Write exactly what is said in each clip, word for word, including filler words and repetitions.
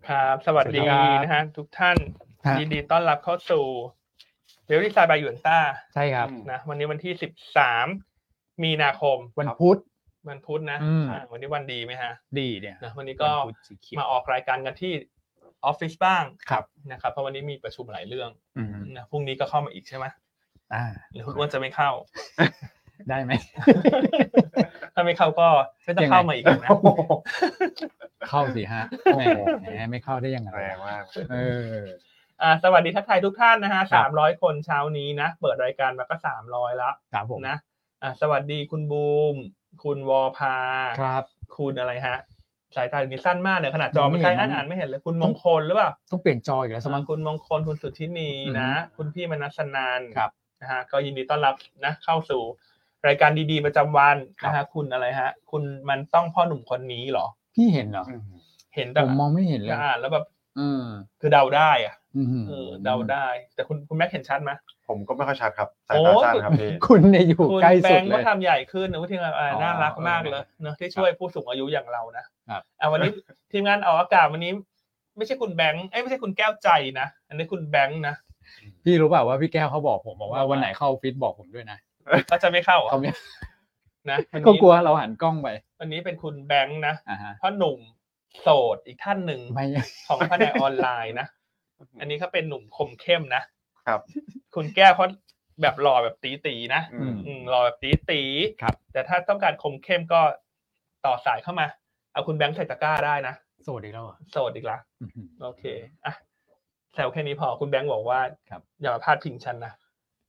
ครับสวัสดีนะฮะทุกท่านยินดีต้อนรับเข้าสู่เวลลี่ไซด์บายหยวนต้าใช่ครับนะวันนี้วันที่สิบสามมีนาคมวันพุธวันพุธนะวันนี้วันดีไหมฮะดีเนี่ยนะวันนี้ก็มาออกรายการกันที่ออฟฟิศบ้างนะครับเพราะวันนี้มีประชุมหลายเรื่องนะพรุ่งนี้ก็เข้ามาอีกใช่ไหมอ่าหรือคุณอ้วนจะไม่เข้าได้ไหมถ้าไม่เข้าก็ไม่ต้องเข้ามาอีกนะเข้าสิฮะแหมไม่เข้าได้ยังไงแรงมากเอออ่าสวัสดีทักทายทุกท่านนะฮะสามร้อยคนเช้านี้นะเปิดรายการมาก็สามร้อยแล้วครับผมนะอ่าสวัสดีคุณบูมคุณวอพาครับคุณอะไรฮะสายตาอยู่นี่สั้นมากเลยขนาดจอไม่ใช่อ่านไม่เห็นเลยคุณมงคลหรือเปล่าต้องเปลี่ยนจออีกแล้วสมัยคุณมงคลคุณสุทธินีนะคุณพี่มนัสนันท์ครับนะฮะก็ยินดีต้อนรับนะเข้าสู่รายการดีๆประจำวันนะฮะคุณอะไรฮะคุณมันต้องพ่อหนุ่มคนนี้เหรอพี่เห็นเหรอเห็นแต่ผมมองไม่เห็นเลยอ่านแล้วแบบอืมคือเดาได้อ่ะเออเดาได้แต่คุณคุณแม็กเห็นชัดมั้ยผมก็ไม่ค่อยชัดครับสายตาสั้นครับพี่คุณเนี่ยอยู่ใกล้สุดเลยคุณแบงค์ก็ทำใหญ่ขึ้นนะที่น่ารักมากเลยเนอะที่ช่วยผู้สูงอายุอย่างเรานะครับอ่ะวันนี้ทีมงานออกอากาศวันนี้ไม่ใช่คุณแบงค์เอ้ยไม่ใช่คุณแก้วใจนะอันนี้คุณแบงค์นะพี่รู้เปล่าว่าพี่แก้วเขาบอกผมบอกว่าวันไหนเข้าออฟฟิศบอกผมด้วยนะก็จะไม่เข้าเหรอนะก็กลัวเราหันกล้องไปวันนี้เป็นคุณแบงค์นะอ่าฮะพ่อหนุ่มโสดอีกท่านหนึ่งของแผนกออนไลน์นะอันนี้เขาเป็นหนุ่มคมเข้มนะครับคุณแก้วเขาแบบหล่อแบบตีๆนะอืมหล่อแบบตีๆครับแต่ถ้าต้องการคมเข้มก็ต่อสายเข้ามาเอาคุณแบงค์ใส่ตะกร้าได้นะโสดอีกแล้วอ่ะโสดอีกละโอเคอ่ะแซวแค่นี้พอคุณแบงค์บอกว่าอย่ามาพาดพิงฉันนะ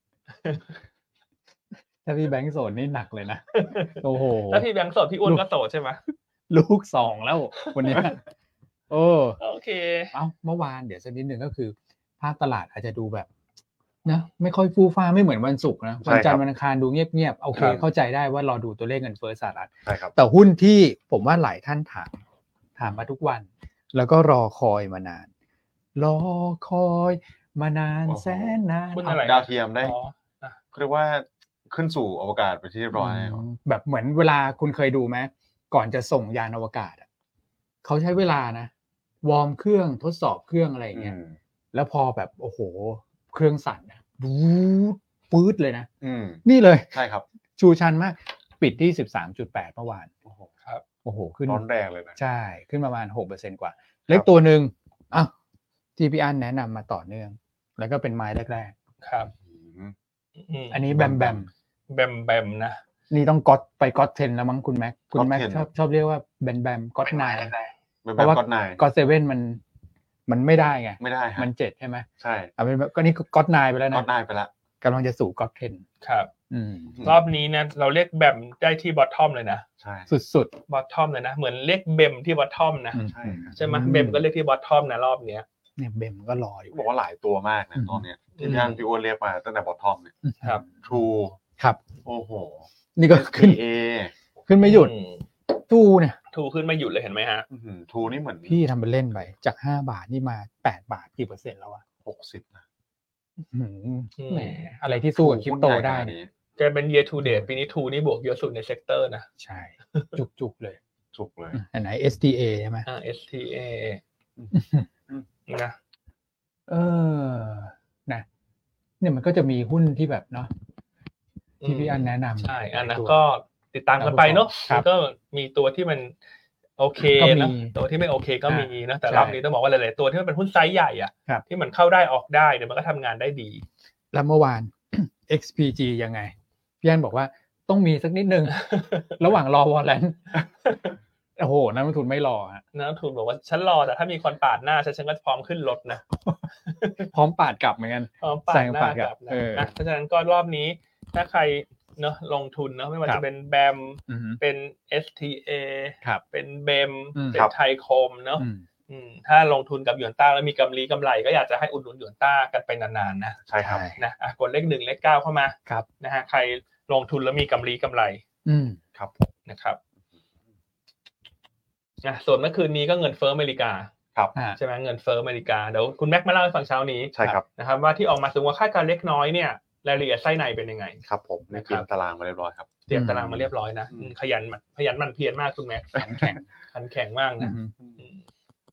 ถ้าพี่แบงค์โสดนี่หนักเลยนะโอ้โหถ้าพี่แบงค์โสดพี่อ้วนก็โสดใช่ไหมลูกสองแล้ววันนี้โอ้โอเคเอ้าเมื่อวานเดี๋ยวสักนิดนึงก็คือภาพตลาดอาจจะดูแบบนะไม่ค่อยฟูฟ้าไม่เหมือนวันศุกร์นะวันจันทร์วันอังคารดูเงียบๆโอเคเข้าใจได้ว่ารอดูตัวเลขเงินเฟ้อสหรัฐแต่หุ้นที่ผมว่าหลายท่านถามถามมาทุกวันแล้วก็รอคอยมานานรอคอยมานานแสนนานดาวเทียมได้เรียกว่าขึ้นสู่อวกาศไปที่เรียบร้อยแบบเหมือนเวลาคุณเคยดูไหมก่อนจะส่งยานอวกาศอ่ะเขาใช้เวลานะวอร์มเครื่องทดสอบเครื่องอะไรอย่างเงี้ยแล้วพอแบบโอ้โหเครื่องสั่นนะบู๊ดปื๊ดเลยนะนี่เลยใช่ครับชูชันมากปิดที่ สิบสามจุดแปด เมื่อวานโอ้โหครับโอ้โหขึ้นร้อนแรงเลยนะใช่ขึ้นประมาณ หกเปอร์เซ็นต์ กว่าเล็กตัวนึงอ้าวที่พี่อั้นแนะนำมาต่อเนื่องแล้วก็เป็นไม้แรกๆครับอันนี้แบมแบมแบมแบมนะนี่ต้องก๊อตไปก๊อตเทนแล้วมั้งคุณแม็กคุณแม็กชอบชอบเรียกว่าแบมแบมก๊อตไนน์เพราะว่าก๊อตเซเว่นมันมันไม่ได้ไงไม่ได้มันเจ็ดใช่ไหมใช่เอาเป็นก็นี่ก๊อตไนน์ไปแล้วนะก๊อตไนน์ไปแล้วกำลังจะสู่ก๊อตเทนครับรอบนี้นะเราเรียกแบมได้ที่บอททอมเลยนะใช่สุดๆบอททอมเลยนะเหมือนเรียกเบมที่บอททอมนะใช่ใช่ไหมเบมก็เรียกที่บอททอมนะรอบเนี้ยเนี่ยเบมก็รออยู่บอกว่าหลายตัวมากนะตอนเนี้ยที่ย่านพี่อ้วนเรียกมาตั้งแต่บอททอมเนี่ยครับ True ครับโอ้โหนี่ก็ขึ้นเอขึ้นไม่หยุดตู้เนี่ยทูขึ้นไม่หยุดเลยเห็นไหมฮะทูนี่เหมือนพี่ทำเป็นเล่นไปจากห้าบาทนี่มาแปดบาทกี่เปอร์เซ็นต์แล้วอะหกสิบนะแหมอะไรที่สู้กับคริปโตได้เนี่ยจะเป็น year to date ปีนี้ทูนี่บวกเยอะสุดในเซกเตอร์นะใช่จุกๆเลยจุกเลยอันไหน เอส ที เอ ใช่ไหมอ่า เอส ที เอ นะเออนะเนี่ยมันก็จะมีหุ้นที่แบบเนาะที่พี่อันแนะนำใช่อันนั้นก็ติดตามกันไปเนาะก็มีตัวที่มันโอเคนะตัวที่ไม่โอเคก็มีนะแต่รอบนี้ต้องบอกว่าหลายๆตัวที่มันเป็นหุ้นไซส์ใหญ่อ่ะที่มันเข้าได้ออกได้เดี๋ยวมันก็ทำงานได้ดีแล้วเมื่อวาน เอ็กซ์ พี จี ยังไงพี่อันบอกว่าต้องมีสักนิดนึง ระหว่างรอวอลเลนโอ้โหนักลงทุนไม่รอฮะนักลงทุนบอกว่าฉันรอแต่ถ้ามีคนปาดหน้าฉันฉันก็พร้อมขึ้นรถนะพร้อมปาดกลับเหมือนกันพร้อมปาดหน้ากลับนะเพราะฉะนั้นก็รอบนี้ถ้าใครเนอะลงทุนเนอะไม่ว่าจะเป็นแบมเป็น เอส ที เอ เป็นเบมเป็นไทยคมเนอะถ้าลงทุนกับหยวนต้าแล้วมีกำไรกำไรก็อยากจะให้อุดหนุนหยวนต้ากันไปนานๆนะใช่ครับนะอ่ะกดเลขหนึ่งเลขเก้าเข้ามานะฮะใครลงทุนแล้วมีกำไรกำไรครับนะครับนะส่วนเมื่อคืนนี้ก็เงินเฟ้ออเมริกาครับใช่ไหมเงินเฟ้ออเมริกาเดี๋ยวคุณแม็กมาเล่าให้ฟังเช้านี้ใช่ครับนะครับว่าที่ออกมาสูงกว่าคาดการณ์เล็กน้อยเนี่ยรายละเอียดไส้ในเป็นยังไงครับผมเตรียมตารางมาเรียบร้อยครับเตรียมตารางมาเรียบร้อยนะขยันขยันมันเพียรมากคุณแม็กขันแข็งขันแข็งมากนะ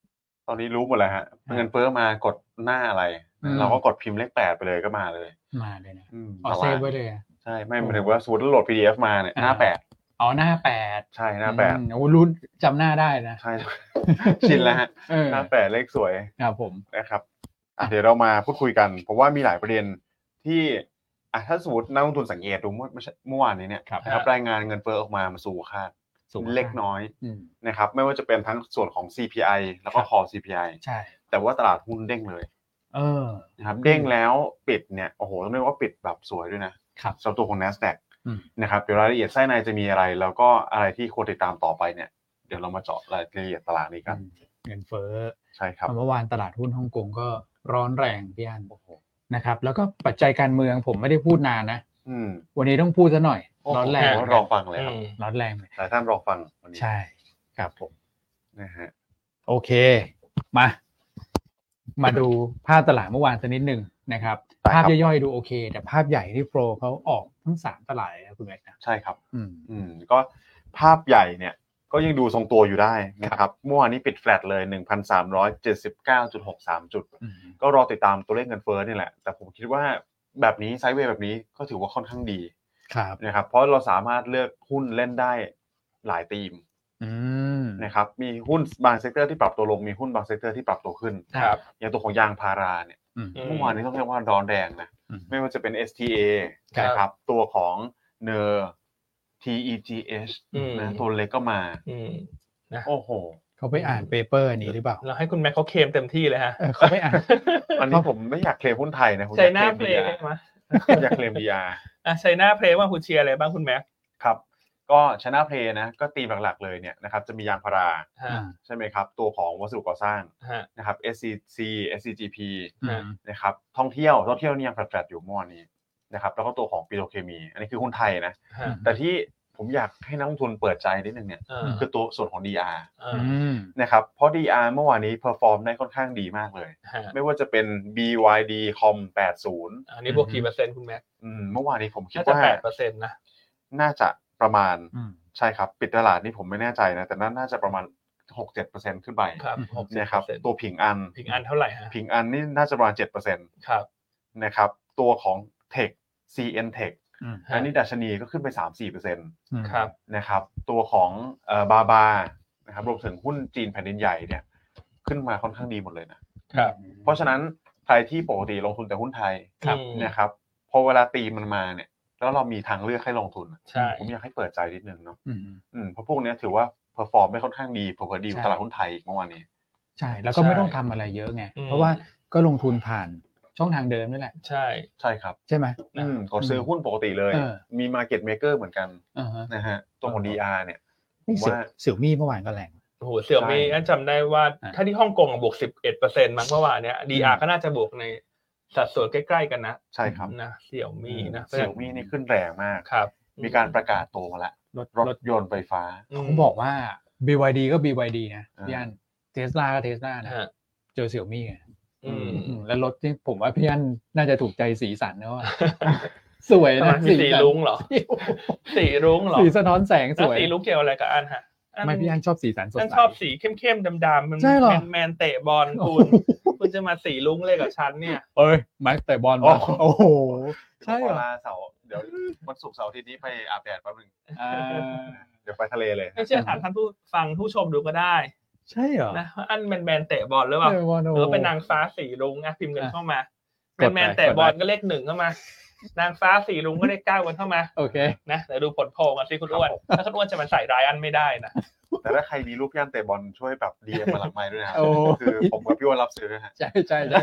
ตอนนี้รู้หมดแล้วฮะเงินเฟ้อมากดหน้าอะไรเราก็กดพิมพ์เลขแปดไปเลยก็มาเลยมาเลยนะอ๋อเซฟไว้เลยใช่ไม่หมายถึงว่าสมมติโหลด พี ดี เอฟ มาเนี่ยหน้าแปดอ๋อหน้าแปดใช่หน้าแปดโอ้รู้จำหน้าได้นะใช่ชินแล้วฮะหน้าแปดเลขสวยครับผมนะครับเดี๋ยวเรามาพูดคุยกันผมว่ามีหลายประเด็นที่อ่ะถ้าสมมตินักลงทุนสังเกตดูเมื่อเมื่อวานนี้เนี่ยนะครับรายงานเงินเฟ้อออกมามาสู่คาดเล็กน้อยนะครับไม่ว่าจะเป็นทั้งส่วนของ ซี พี ไอ แล้วก็ Core ซี พี ไอใช่แต่ว่าตลาดหุ้นเด้งเลยเออนะครับเด้งแล้วปิดเนี่ยโอ้โหต้องเรียกว่าปิดแบบสวยด้วยนะครับสำหรับตัวของ Nasdaq นะครับเดี๋ยวรายละเอียดไส้ในจะมีอะไรแล้วก็อะไรที่ควรติดตามต่อไปเนี่ยเดี๋ยวเรามาเจาะรายละเอียดตลาดนี้กันเงินเฟ้อใช่ครับเมื่อวานตลาดหุ้นฮ่องกงก็ร้อนแรงพี่อั้นนะครับแล้วก็ปัจจัยการเมืองผมไม่ได้พูดนานนะวันนี้ต้องพูดซะหน่อยร้อนแรงรอฟังเลยครับร้อนแรงหลายท่านรอฟังวันนี้ใช่ครับผมนะฮะโอเคมามาดูภาพตลาดเมื่อวานสักนิดนึงนะครับภาพย่อยๆดูโอเคแต่ภาพใหญ่ที่โปรเขาออกทั้งสามตลาดนะคุณแม็กซ์นะใช่ครับอืมอืมก็ภาพใหญ่เนี่ยก็ยังดูทรงตัวอยู่ได้นะครับเมื่อวานนี้ปิดแฟลตเลย หนึ่งพันสามร้อยเจ็ดสิบเก้าจุดหกสาม จุดก็รอติดตามตัวเลขเงินเฟ้อนี่แหละแต่ผมคิดว่าแบบนี้ไซด์เวย์แบบนี้ก็ถือว่าค่อนข้างดีนะครับเพราะเราสามารถเลือกหุ้นเล่นได้หลายธีมนะครับมีหุ้นบางเซกเตอร์ที่ปรับตัวลงมีหุ้นบางเซกเตอร์ที่ปรับตัวขึ้นอย่างตัวของยางพาราเนี่ยเมื่อวานนี้ต้องเรียกว่าร้อนแรงนะไม่ว่าจะเป็น เอส ที เอ นะครับตัวของเนอร์ ที อี จี เอช นะตัวเล็กก็มาโอ้โหเขาไปอ่านเปเปอร์นี้หรือเปล่าเราให้คุณแม็กเขาเคลมเต็มที่เลยฮะเขาไม่อ่านอันนี้ผมไม่อยากเคลมหุ้นไทยนะผมอยากเคลม ดี อาร์มาอยากเคลม ดี อาร์อ่ะไชน่าเพลย์ว่าคุณเชียร์อะไรบ้างคุณแม็กครับก็ไชน่าเพลย์นะก็ตีมหลักๆเลยเนี่ยนะครับจะมียางพาราใช่ไหมครับตัวของวัสดุก่อสร้างนะครับ เอส ซี ซี เอส ซี จี พี นะครับท่องเที่ยวท่องเที่ยวนี่ยังแฟลตๆอยู่เมื่อวานนี้นะครับแล้วก็ตัวของปิโตรเคมีอันนี้คือหุ้นไทยนะแต่ที่ผมอยากให้นักลงทุนเปิดใจนิดนึงเนี่ยคือตัวส่วนของ ดี อาร์ นะครับเพราะ ดี อาร์ เมื่อวานนี้เพอร์ฟอร์มได้ค่อนข้างดีมากเลยไม่ว่าจะเป็น บี วาย ดี คอม แปดสิบอันนี้บวกกี่เปอร์เซ็นต์คุณแม็กอืมเมื่อวานนี้ผมคิดว่าแปดเปอร์เซ็นต์ นะน่าจะประมาณใช่ครับปิดตลาดนี่ผมไม่แน่ใจนะแต่น่าจะประมาณ หกถึงเจ็ดเปอร์เซ็นต์ ขึ้นไปเนี่ยครับตัวผิงอันผิงอันเท่าไหร่ฮะผิงอันนี่น่าจะประมาณ เจ็ดเปอร์เซ็นต์ครับนะครับตัวของ Tech ซี เอ็น Tech อันนี้ดัชนีก็ขึ้นไป สามถึงสี่เปอร์เซ็นต์ครับนะครับตัวของเอ่อบาบานะครับรวมถึงหุ้นจีนแผ่นดินใหญ่เนี่ยขึ้นมาค่อนข้างดีหมดเลยนะครับเพราะฉะนั้นใครที่ปกติลงทุนแต่หุ้นไทยนะครับพอเวลาตีมันมาเนี่ยแล้วเรามีทางเลือกให้ลงทุนผมอยากให้เปิดใจนิดนึงเนาะอืมเพราะพวกนี้ถือว่าเพอร์ฟอร์มไม่ค่อนข้างดีเพอร์ดีตลาดหุ้นไทยเมื่อวานนี้ใช่แล้วก็ไม่ต้องทำอะไรเยอะไงเพราะว่าก็ลงทุนผ่านช่องทางเดิมนี่แหละใช่ใช่ครับใช่ไหมอืมกดซื้อหุ้นปกติเลยมี market maker เหมือนกันนะฮะตัวของ ดี อาร์ เนี่ยว่าเสี่ยวมี่เมื่อวานก็แรงโอ้โหเสี่ยวมี่อันจำได้ว่าถ้าที่ฮ่องกงบวก สิบเอ็ดเปอร์เซ็นต์ มั้งเมื่อวานเนี้ย ดี อาร์ ก็น่าจะบวกในสัดส่วนใกล้ๆกันนะใช่ครับนะเสี่ยวมี่นะเสี่ยวมี่นี่ขึ้นแรงมากครับมีการประกาศตัวมาแล้วรถยนต์ไฟฟ้าเขาบอกว่า บี วาย ดี ก็ บี วาย ดี นะพี่อัน Tesla ก็ Tesla นะเจอเสี่ยวมี่ไงอืมแล้วรถที่ผมว่าพี่อันน่าจะถูกใจสีสันนะว่าสวยนะสีรุ้งเหรอสีรุ้งเหรอสีสะท้อนแสงสวยสีรุ้งเกี่ยวอะไรกับอันฮะไม่พี่อันชอบสีสันสดใสอันชอบสีเข้มๆดำๆมันแมนเตะบอลคุณคุณจะมาสีรุ้งเลยกับฉันเนี่ยเอ้ยแม็กเตะบอลโอ้โหใช่เวลาเสาร์เดี๋ยววันศุกร์เสาร์อาทิตย์นี้ไปอาบแดดแป๊บนึงเดี๋ยวไปทะเลเลยไม่เชื่อถามท่านผู้ฟังผู้ชมดูก็ได้ใช่เหรอนะอันแมนแมนเตะบอลหรือเปล่าหรือเป็นนางฟ้าสีรุ้งอ่ะพิมพ์กันเข้ามาแมนแมนเตะบอลก็เลขหนึ่งเข้ามานางฟ้าสีรุ้งก็เลขเก้ากันเข้ามาโอเคนะเดี๋ยวดูผลโพลกันสิคุณอ้วนถ้าคุณอ้วนจะมาใส่รายอันไม่ได้นะแต่ถ้าใครมีรูปย่านเตะบอลช่วยแบบ ดี เอ็ม มาหลังไมค์ด้วยนะครับคือผมกับพี่อ้วนรับซื้อฮะใช่ใช่ใช่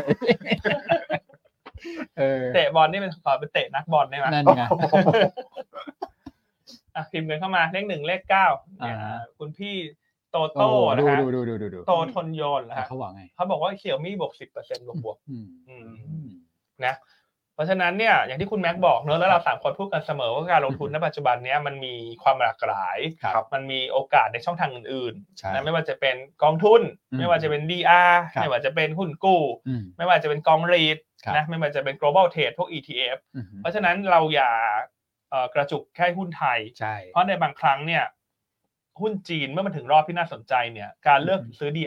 เตะบอลนี่เป็นขอเป็นเตะนักบอลได้ไหมนั่นไงอ่ะพิมพ์กันเข้ามาเลขหนึ่งเลขเก้าเนี่ยคุณพี่โตโต้นะฮะดูดูดูดูดูโตทนโยนนะฮะเขาบอกไงเขาบอกว่าเสี่ยวมี่บวกสิบเปอร์เซ็นต์บวกบวกนะเพราะฉะนั้นเนี่ยอย่างที่คุณแม็กบอกเนอะแล้วเราสามคนพูดกันเสมอว่าการลงทุนในปัจจุบันนี้มันมีความหลากหลายมันมีโอกาสในช่องทางอื่นๆนะไม่ว่าจะเป็นกองทุนไม่ว่าจะเป็น ดี อาร์ ไม่ว่าจะเป็นหุ้นกู้ไม่ว่าจะเป็นกองรีทนะไม่ว่าจะเป็น global trade พวก อี ที เอฟ เพราะฉะนั้นเราอย่ากระจุกแค่หุ้นไทยเพราะในบางครั้งเนี่ยหุ้นจีนเมื่อมันถึงรอบที่น่าสนใจเนี่ยการเลือกซื้อ ดี อาร์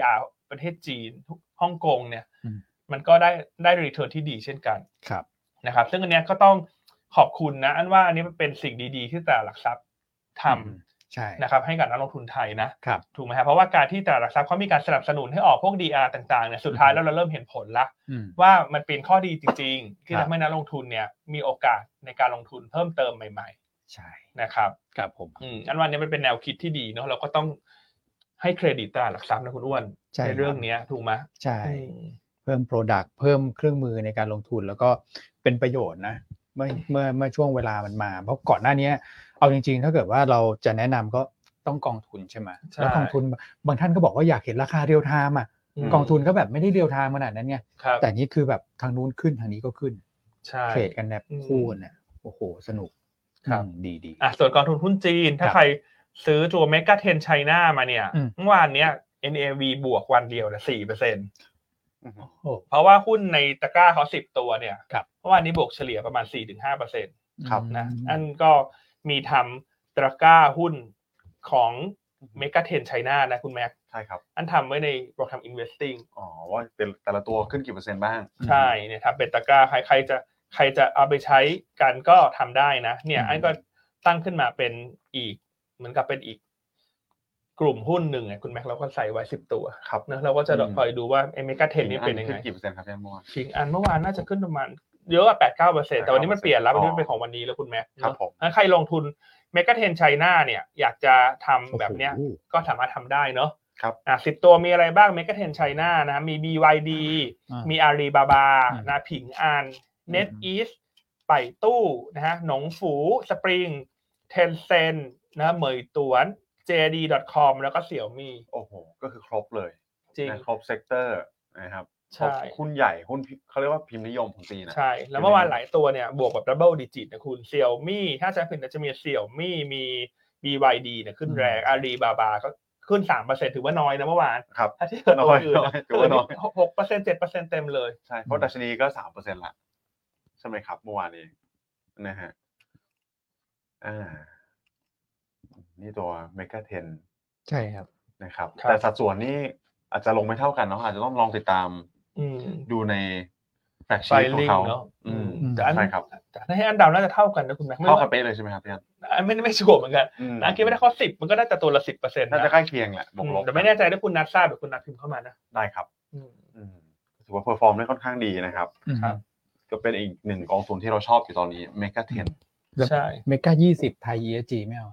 ประเทศจีนฮ่องกงเนี่ยมันก็ได้ได้รีเทิร์นที่ดีเช่นกันครับนะครับซึ่งอันเนี้ยก็ต้องขอบคุณนะอันว่าอันนี้มันเป็นสิ่งดีๆที่ตลาดหลักทรัพย์ทำใช่นะครับให้กับนักลงทุนไทยนะครับถูกไหมครับเพราะว่าการที่ตลาดหลักทรัพย์เขามีการสนับสนุนให้ออกพวก ดี อาร์ ต่างๆเนี่ยสุดท้ายแล้วเราเริ่มเห็นผลละว่ามันเป็นข้อดีจริงๆที่ทำให้นักลงทุนเนี่ยมีโอกาสในการลงทุนเพิ่มเติมใหม่ๆใช่นะครับครับผมอืมอันว่านี้มันเป็นแนวคิดที่ดีเนาะเราก็ต้องให้เครดิตตลาดหลักทรัพย์นะคุณอ้วนในเรื่องนี้ถูกไหมใช่เพิ่ม product เพิ่มเครื่องมือในการลงทุนแล้วก็เป็นประโยชน์นะเมื่อเมื่อเมื่อช่วงเวลามันมาเพราะก่อนหน้านี้เอาจริงๆถ้าเกิดว่าเราจะแนะนำก็ต้องกองทุนใช่ไหมแล้วกองทุนบางท่านก็บอกว่าอยากเห็นราคาเรียลไทม์อ่ะกองทุนก็แบบไม่ได้เรียลไทม์ขนาดนั้นไงแต่นี่คือแบบทางนู้นขึ้นทางนี้ก็ขึ้นเทรดกันแบบคู่เนี่ยโอ้โหสนุกครับดีดีอ่ะส่วนกองทุนหุ้นจีนถ้าใครซื้อตัวเมกะเทรนด์ไชน่ามาเนี่ยเมื่อวานเนี้ย เอ็น เอ วี บวกวันเดียวนะ สี่เปอร์เซ็นต์ เพราะว่าหุ้นในตะกร้าเขาสิบตัวเนี่ยเมื่อวานนี้บวกเฉลี่ยประมาณ สี่ถึงห้าเปอร์เซ็นต์ครับนะอันก็มีทำตะกร้าหุ้นของเมกะเทรนด์ไชน่านะคุณแม็กใช่ครับอันทำไว้ในโปรแกรม investing อ๋อว่าเป็นแต่ละตัวขึ้นกี่เปอร์เซ็นต์บ้างใช่เนี่ยครับเป็นตะกร้าใครใครจะใครจะเอาไปใช้กันก็ทำได้นะเนี่ยอันก็ตั้งขึ้นมาเป็นอีกเหมือนกับเป็นอีกกลุ่มหุ้นหนึ่งอ่ะคุณแม็กเราก็ใส่ไว้สิบตัวครับนะเราก็จะคอยดูว่าไอ้เมกะเทรนด์นี่เป็นยังไงขึ้นกี่เปอร์เซ็นต์ครับเมื่อวานชิงอันเมื่อวานน่าจะขึ้นประมาณเยอะกว่า แปดถึงเก้าเปอร์เซ็นต์ แต่วันนี้มันเปลี่ยนแล้วมันเป็นของวันนี้แล้วคุณแม็กครับผมถ้าใครลงทุนเมกะเทรนด์ไชน่าเนี่ยอยากจะทำแบบเนี้ยก็สามารถทำได้เนาะครับอ่ะสิบตัวมีอะไรบ้างเมกะเทรนด์ไชน่านะมี บี วาย ดี มี Alibaba นะผิงอัน NetEase ไปตู้นะฮะหนงฝูสปริง Tencent นะเหมยตวน เจ ดี ดอท คอม แล้วก็เสี่ยวมี่โอ้โหก็คือครบเลยจริงครบเซกเตอร์นะครับใช่หุ้นใหญ่หุ้นเขาเรียกว่าพิมพ์นิยมของจีนนะใช่แล้วเมื่อวานหลายตัวเนี่ยบวกแบบ double digit นะคุณเสี่ยวมี่ถ้าจะผิดจะมีเสี่ยวมี่มี บี วาย ดี เนี่ยขึ้นแรง Alibaba ก็ขึ้น สามเปอร์เซ็นต์ ถือว่าน้อยนะเมื่อวานครับถ้าที่เกิดตัวอื่นถือว่าน้อยหกเปอร์เซ็นต์ เจ็ดเปอร์เซ็นต์ เต็มเลยใช่เพราะดัชนีก็ สามเปอร์เซ็นต์ ละใช่ไหมครับเมื่อวานนี้นะฮะอ่านี่ตัวเมกะเทรนด์ใช่ครับนะครับแต่สัดส่วนนี่อาจจะลงไม่เท่ากันเนาะอาจจะต้องลองติดตามดูในแฟกชีทของเขาแต่อันใช่ครับแต่ให้อันดาวน่าจะเท่ากันนะคุณแม็กเท่ากันเป๊ะเลยใช่ไหมครับพี่อันไม่ไม่ชัวร์เหมือนกันอันคิดว่าได้ข้อสิบมันก็น่าจะตัวละ สิบเปอร์เซ็นต์น่าจะใกล้เคียงแหละบวกลบแต่ไม่แน่ใจถ้าคุณนัททราบหรือคุณนัทพิมพ์เข้ามานะได้ครับถือว่าเพอร์ฟอร์มได้ค่อนข้างดีนะครับก็เป็นอีกหนึ่งกองทุนที่เราชอบอยู่ตอนนี้เมกะเทรนด์ใช่เมกะยี่สิบไทย อี เอส จี ไม่เอา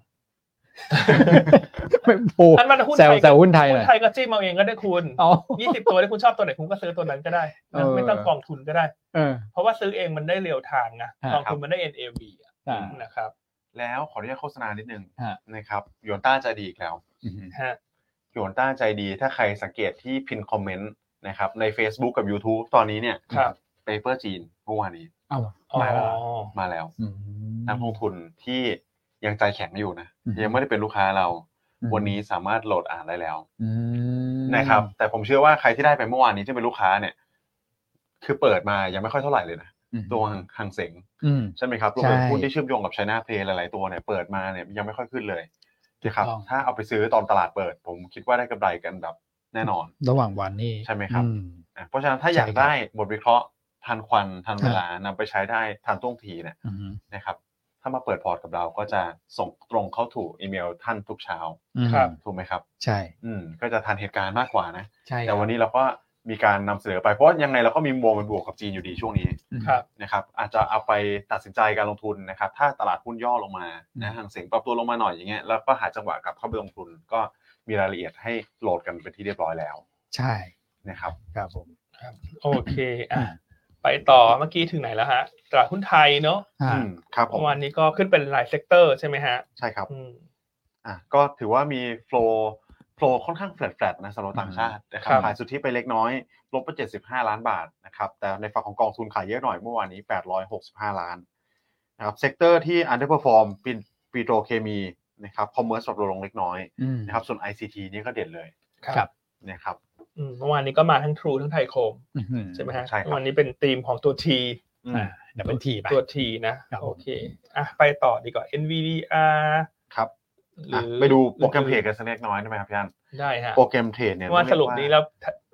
ไม่โผล่แซวแซวหุ้นไทยหุ้นไทยก็จิ้มเอาเองก็ได้คุณยี่สิบตัวที่คุณชอบตัวไหนคุณก็ซื้อตัวนั้นก็ได้ไม่ต้องกองทุนก็ได้เพราะว่าซื้อเองมันได้เรียวทางไงกองทุนมันได้ เอ็น เอ วี นะครับแล้วขออนุญาตโฆษณานิดนึงนะครับหยวนต้าใจดีอีกแล้วหยวนต้าใจดีถ้าใครสังเกตที่พินคอมเมนต์นะครับใน Facebook กับ YouTube ตอนนี้เนี่ยเปเปอร์จีนเมื่อวานนี้มาแล้วมาแล้วนักลงทุนที่ยังใจแข็งอยู่นะยังไม่ได้เป็นลูกค้าเราวันนี้สามารถโหลดอ่านได้แล้วนะครับแต่ผมเชื่อว่าใครที่ได้ไปเมื่อวานนี้ที่เป็นลูกค้าเนี่ยคือเปิดมายังไม่ค่อยเท่าไหร่เลยนะตัวหังเส็งใช่ไหมครับรวมถึงหุ้นที่เชื่อมโยงกับ China Play หลายๆตัวเนี่ยเปิดมาเนี่ยยังไม่ค่อยขึ้นเลยนะครับถ้าเอาไปซื้อตอนตลาดเปิดผมคิดว่าได้กำไรกันแบบแน่นอนระหว่างวันนี้ใช่ไหมครับเพราะฉะนั้นถ้าอยากได้บทวิเคราะห์ทันควันทันเวลานำไปใช้ได้ทันท่วงทีเนี่ยนะครับถ้ามาเปิดพอร์ตกับเราก็จะส่งตรงเข้าถูกอีเมลท่านทุกเช้าถูกไหมครับใช่ก็จะทันเหตุการณ์มากกว่านะแต่วันนี้เราก็มีการนำเสนอไปเพราะยังไงเราก็มีมุมเป็นบวกกับจีนอยู่ดีช่วงนี้นะครับอาจจะเอาไปตัดสินใจการลงทุนนะครับถ้าตลาดหุ้นย่อลงมานะหางเส็งปรับตัวลงมาหน่อยอย่างเงี้ยแล้วก็หาจังหวะกลับเข้าไปลงทุนก็มีรายละเอียดให้โหลดกันเป็นที่เรียบร้อยแล้วใช่นะครับครับผมโอเคอ่ะไปต่อเมื่อกี้ถึงไหนแล้วฮะตลาดหุ้นไทยเนาะครับผมวันนี้ก็ขึ้นเป็นหลายเซกเตอร์ใช่ไหมฮะใช่ครับอ่ะก็ถือว่ามีโฟลว์โฟลว์ค่อนข้างแฟลตๆนะสำหรับต่างชาตินะครับขายสุทธิไปเล็กน้อยลบไปเจ็ดสิบห้าล้านบาทนะครับแต่ในฝั่งของกองทุนขายเยอะหน่อยเมื่อวานนี้แปดร้อยหกสิบห้าล้านนะครับเซกเตอร์ที่ underperform เป็นปิโตรเคมีนะครับคอมเมอร์สปรับลงเล็กน้อยนะครับส่วน ไอ ซี ที นี่ก็เด่นเลยครับนะครับเมื่อวานนี้ก็มาทั้ง True ทั้งไทยคมใช่ไหมฮะวันนี้เป็นธีมของตัว T อ่าเดี๋ยวเป็น T ตัว T นะโอเคอ่ะไปต่อดีกว่า เอ็น วี ดี อาร์ครับไปดูโปรแกรมเทรดกันสักเล็กน้อยได้ไหมครับพี่อันได้ฮะโปรแกรมเทรดเนี่ยว่าสรุปนี้แล้ว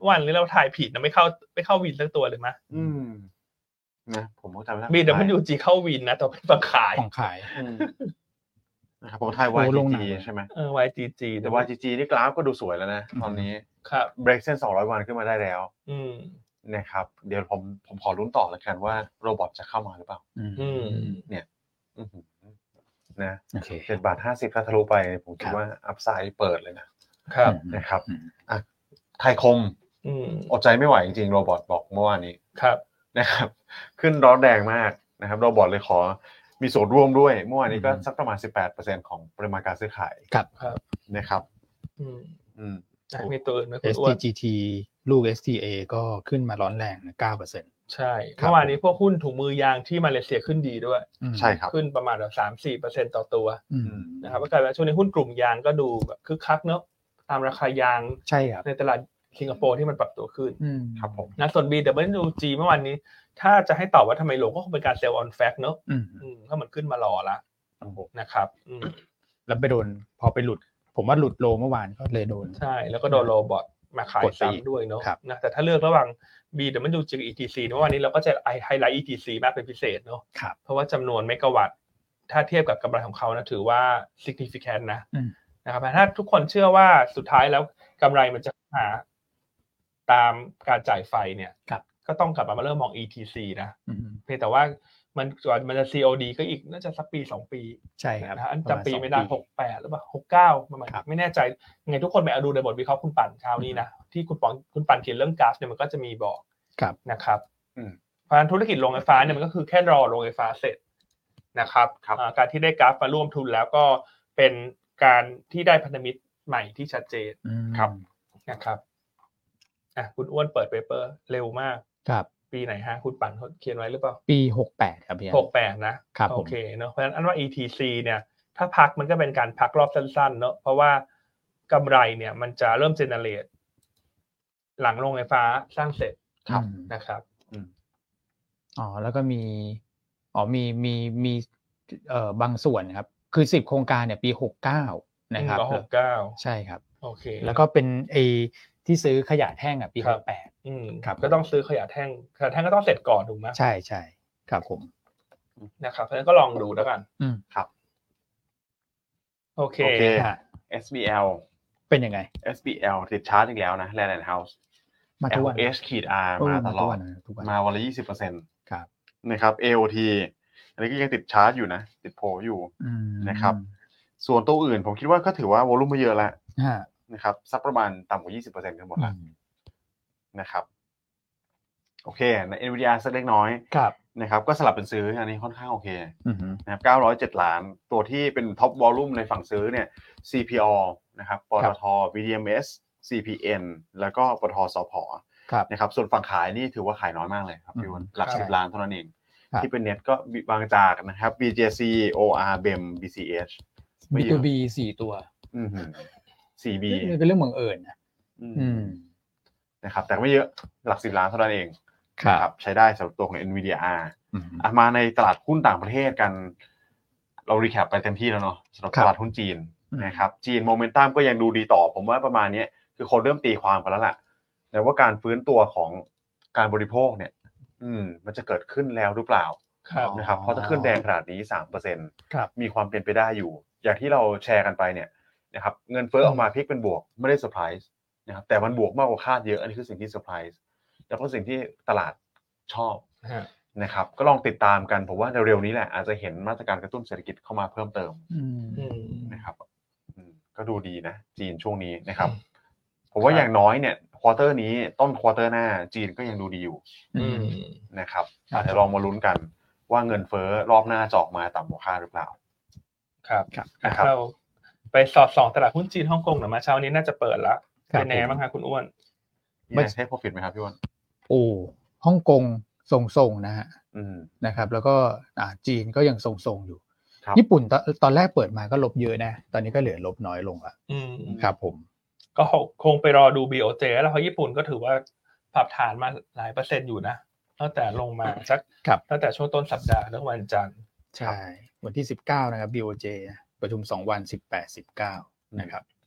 วันนี้เราถ่ายผิดนะไม่เข้าไม่เข้าวินสักตัวเลยมั้ยอืมนะผมก็จำไม่ได้บี ดับเบิลยู จี เข้าวินนะแต่เป็นฝั่งขายของขายนะครับผมถ่าย วาย จี จี ใช่มั้ยเออ วาย จี จีแต่ วาย จี จี นี่กราฟก็ดูสวยแล้วนะตอนนี้ครับเบรกเส้นสองร้อยวันขึ้นมาได้แล้วอืมนะครับเดี๋ยวผมผมขอลุ้นต่อแล้วกันว่าโรบอทจะเข้ามาหรือเปล่าอืมเนี่ยนะเจ็ดบาทห้าสิบถ้าทะลุไปผมคิดว่าอัพไซด์เปิดเลยนะครับนะครับอ่ะไทยคมอดใจไม่ไหวจริงๆโรบอทบอกเมื่อวานนี้ครับนะครับขึ้นร้อนแรงมากนะครับโรบอทเลยขอมีส่วนร่วมด้วยเมื่อวานนี้ก็สักประมาณ สิบแปดเปอร์เซ็นต์ ของปริมาณการซื้อขายครับครับนะครับอืมอืมมีตัวอื่นมั้ยคุณเอส ที จี ที ลูก เอส ที เอ ก็ขึ้นมาร้อนแรงนะ เก้าเปอร์เซ็นต์ใช่เมื่อวานนี้พวกหุ้นถุงมือยางที่มาเลเซียขึ้นดีด้วยใช่ครับขึ้นประมาณแบบ สามถึงสี่เปอร์เซ็นต์ ต่อตัวนะครับก็กลายเป็นช่วงนี้หุ้นกลุ่มยางก็ดูแบบคึกคักเนาะตามราคายางใช่ครับในตลาดสิงคโปร์ที่มันปรับตัวขึ้นครับผมนะส่วน บี ดับเบิลยู จี เมื่อวานนี้ถ้าจะให้ตอบว่าทำไมลงก็คงเป็นการเซลล์ออนแฟกต์เนาะอืมก็มันขึ้นมารอละนะครับอืมแล้วไปโดนพอไปหลุดผมว่าหลุดโลเมื่อวานก็เลยโดนใช่แล้วก็โดนโรบอทมาขายซ้ำด้วยเนาะนะแต่ถ้าเลือกระหว่าง B เดี๋ยวมันดูจาก อี ที ซี เมื่อวานนี้เราก็จะไฮไลท์ อี ที ซี มากเป็นพิเศษเนาะเพราะว่าจำนวนเมกะวัตต์ถ้าเทียบกับกำไรของเขานะถือว่า significant นะนะครับถ้าทุกคนเชื่อว่าสุดท้ายแล้วกำไรมันจะหาตามการจ่ายไฟเนี่ยก็ต้องกลับมาเริ่มมอง อี ที ซี นะเพียงแต่ว่ามันก่อนมันจะ ซี โอ ดี ก็อีกน่าจะสักปีสองปีใช่ครับอันจำปีไม่ได้หกสิบแปดหรือเปล่าหกสิบเก้าประมาณไม่แน่ใจไงทุกคนไปเอาดูในบทวิเคราะห์คุณปั่นเช้านี้นะที่คุณปองคุณปั่นเขียนเรื่องก๊าซเนี่ยมันก็จะมีบอกนะครับเพราะฉะนั้นธุรกิจโรงไฟฟ้าเนี่ยมันก็คือแค่รอโรงไฟฟ้าเสร็จนะครับการที่ได้ก๊าซมาร่วมทุนแล้วก็เป็นการที่ได้พันธมิตรใหม่ที่ชัดเจนครับนะครับอ่ะคุณอ้วนเปิดเปเปอร์เร็วมากครับปีไหนฮะคุณปั่นเขียนไว้หรือเปล่าปีหกสิบแปดครับพี่หกสิบแปดนะครับโอเคเนาะเพราะฉะนั้นอันว่า อี ที ซี เนี่ยถ้าพักมันก็เป็นการพักรอบสั้นๆเนาะเพราะว่ากำไรเนี่ยมันจะเริ่มเจเนเรตหลังโรงไฟฟ้าสร้างเสร็จนะครับอ๋อแล้วก็มีอ๋อมีมีมีเอ่อบางส่วนครับคือสิบโครงการเนี่ยปีหกสิบเก้านะครับหกสิบเก้าใช่ครับโอเคแล้วก็เป็นไอที่ซื้อขยะแท่งอ่ะปีหกสิบแปดอืมครับก็ต้องซื้อขยะแท่งขยะแท่งก็ต้องเสร็จก่อนถูกมั้ยใช่ๆครับผมนะครับเพราะฉะนั้นก็ลองดูแล้วกันอืมครับโอเคฮะ เอส บี แอลเป็นยังไงเอส บี แอล ติดชาร์ตอีกแล้วนะ Land House มาทุกวัน H-R มาตลอดมาวันละ ยี่สิบเปอร์เซ็นต์ครับนะครับ เอ โอ ที อันนี้ก็ยังติดชาร์ตอยู่นะติดโผอยู่นะครับส่วนตัวอื่นผมคิดว่าก็ถือว่าวอลุ่มไม่เยอะแล้วนะครับสักประมาณต่ำกว่า ยี่สิบเปอร์เซ็นต์ กันหมดแล้วนะครับโอเคใน Nvidia สักเล็กน้อยนะครับก็สลับเป็นซื้ออันนี้ค่อนข้างโอเคนะครับเก้าร้อยเจ็ดล้านตัวที่เป็นท็อปวอลลุ่มในฝั่งซื้อเนี่ย ซี พี โอ นะครับปตท วี ดี เอ็ม เอส ซี พี เอ็น แล้วก็ปตท สผ.นะครับส่วนฝั่งขายนี่ถือว่าขายน้อยมากเลยครับพี่วันหลักสิบล้านเท่านั้นเองที่เป็นเน็ตก็บางจากนะครับ บี เจ ซี โอ อาร์ บี อี เอ็ม บี ซี เอชบี ทู บี สี่ตัวอือฮึ สี่ บีนี่เป็นเรื่องบังเอิญนะอืมนะครับแต่ไม่เยอะหลักสิบล้านเท่านั้นเองครับใช้ได้สำหรับตัวของ Nvidia อ่ะมาในตลาดหุ้นต่างประเทศกันเรารีแคปไปเต็มที่แล้วเนาะสำหรับตลาดหุ้นจีนนะครับจีนโมเมนตัมก็ยังดูดีต่อผมว่าประมาณนี้คือคนเริ่มตีความกันแล้วล่ะแต่ว่าการฟื้นตัวของการบริโภคเนี่ยอืมมันจะเกิดขึ้นแล้วหรือเปล่านะครับเพราะถ้าขึ้นแรงขนาดนี้ สามเปอร์เซ็นต์ครับมีความเป็นไปได้อยู่อย่างที่เราแชร์กันไปเนี่ยนะครับเงินเฟ้อออกมาพลิกเป็นบวกไม่ได้เซอร์ไพรส์นะครับแต่มันบวกมากกว่าคาดเยอะอันนี้คือสิ่งที่เซอร์ไพรส์แล้วก็สิ่งที่ตลาดชอบนะครับก็ลองติดตามกันผมว่าเร็วๆนี้แหละอาจจะเห็นมาตรการกระตุ้นเศรษฐกิจเข้ามาเพิ่มเติมนะครับก็ดูดีนะจีนช่วงนี้นะครับผมว่าอย่างน้อยเนี่ยควอเตอร์นี้ต้นควอเตอร์หน้าจีนก็ยังดูดีอยู่นะครับอาจจะลองมาลุ้นกันว่าเงินเฟ้อรอบหน้าจะออกมาต่ำกว่าคาดหรือเปล่าครับนะครับเราไปสอดส่องตลาดหุ้นจีนฮ่องกงหน่อยมาเช้านี้น่าจะเปิดแล้วเป็นแนวบ้างครับคุณอ้วนไม่ใช่ profit มั้ยครับพี่อ้วนโอ้ฮ่องกงทรงๆนะฮะนะครับแล้วก็อ่าจีนก็ยังทรงๆอยู่ญี่ปุ่นตอนแรกเปิดมาก็ลบเยอะนะตอนนี้ก็เหลือลบน้อยลงละครับผมก็คงไปรอดู บี โอ เจ แล้วเพราะญี่ปุ่นก็ถือว่าปรับฐานมาหลายเปอร์เซ็นต์อยู่นะตั้งแต่ลงมาสักตั้งแต่ช่วงต้นสัปดาห์เมื่อวันจันทร์ใช่วันที่สิบเก้านะครับ บี โอ เจ ประชุมสองวันสิบแปด สิบเก้านะครับ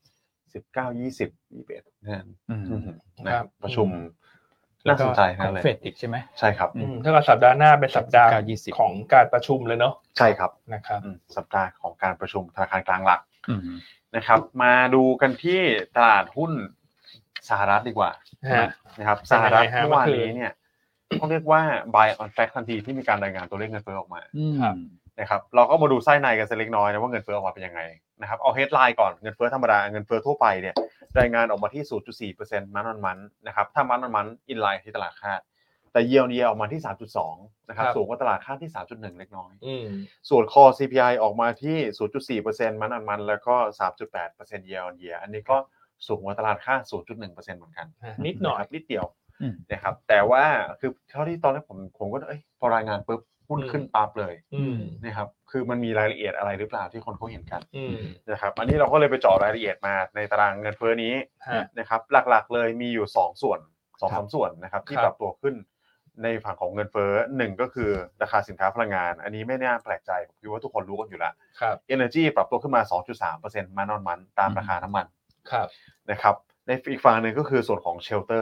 สิบเก้า ยี่สิบ ยี่สิบเอ็ดนั่นนะครับประชุมน่าสนใจครับเลยเฟดอีกใช่ไหมใช่ครับถ้ากับสัปดาห์หน้าเป็นสัปดาห์ของการประชุมเลยเนาะใช่ครับนะครับสัปดาห์ของการประชุมธนาคารกลางหลักนะครับมาดูกันที่ตลาดหุ้นสหรัฐดีกว่านะครับสหรัฐเมื่อวานนี้เนี่ยต้องเรียกว่า buy on fact ทันทีที่มีการรายงานตัวเลขเงินเฟ้อออกมานะครับเราก็มาดูไส้ในกันสักเล็กน้อยนะว่าเงินเฟ้อออกมาเป็นยังไงนะครับเอา headline ก่อนเงินเฟ้อธรรมดาเงินเฟ้อทั่วไปเนี่ยรายงานออกมาที่ ศูนย์จุดสี่เปอร์เซ็นต์ month on month นะครับถ้า month on month in line ที่ตลาดคาดแต่ year on year ออกมาที่ สามจุดสอง นะครับสูงกว่าตลาดคาดที่ สามจุดหนึ่ง เล็กน้อยส่วน core ซี พี ไอ ออกมาที่ ศูนย์จุดสี่เปอร์เซ็นต์ month on month แล้วก็ สามจุดแปดเปอร์เซ็นต์ year on year อันนี้ก็สูงกว่าตลาดคาด ศูนย์จุดหนึ่งเปอร์เซ็นต์ เหมือนกันนิดหน่อยนิดเดียวนะครับแต่ว่าคือเท่าที่ตอนแรกผมผมก็เอ้ยพอรายงานปุ๊บหุ้นขึ้นปั๊บเลยนะครับคือมันมีรายละเอียดอะไรหรือเปล่าที่คนเขาเห็นกันนะครับอันนี้เราก็เลยไปเจาะรายละเอียดมาในตารางเงินเฟ้อนี้นะครับหลักๆเลยมีอยู่สองส่วน สองสาม ส่วนนะครับที่ปรับตัวขึ้นในฝั่งของเงินเฟ้อหนึ่งก็คือราคาสินค้าพลังงานอันนี้ไม่น่าแปลกใจผมคิดว่าทุกคนรู้กันอยู่แล้ว Energy ปรับตัวขึ้นมา สองจุดสามเปอร์เซ็นต์ month on month ตามราคาน้ำมันนะครับในอีกฝั่งนึงก็คือส่วนของ Shelter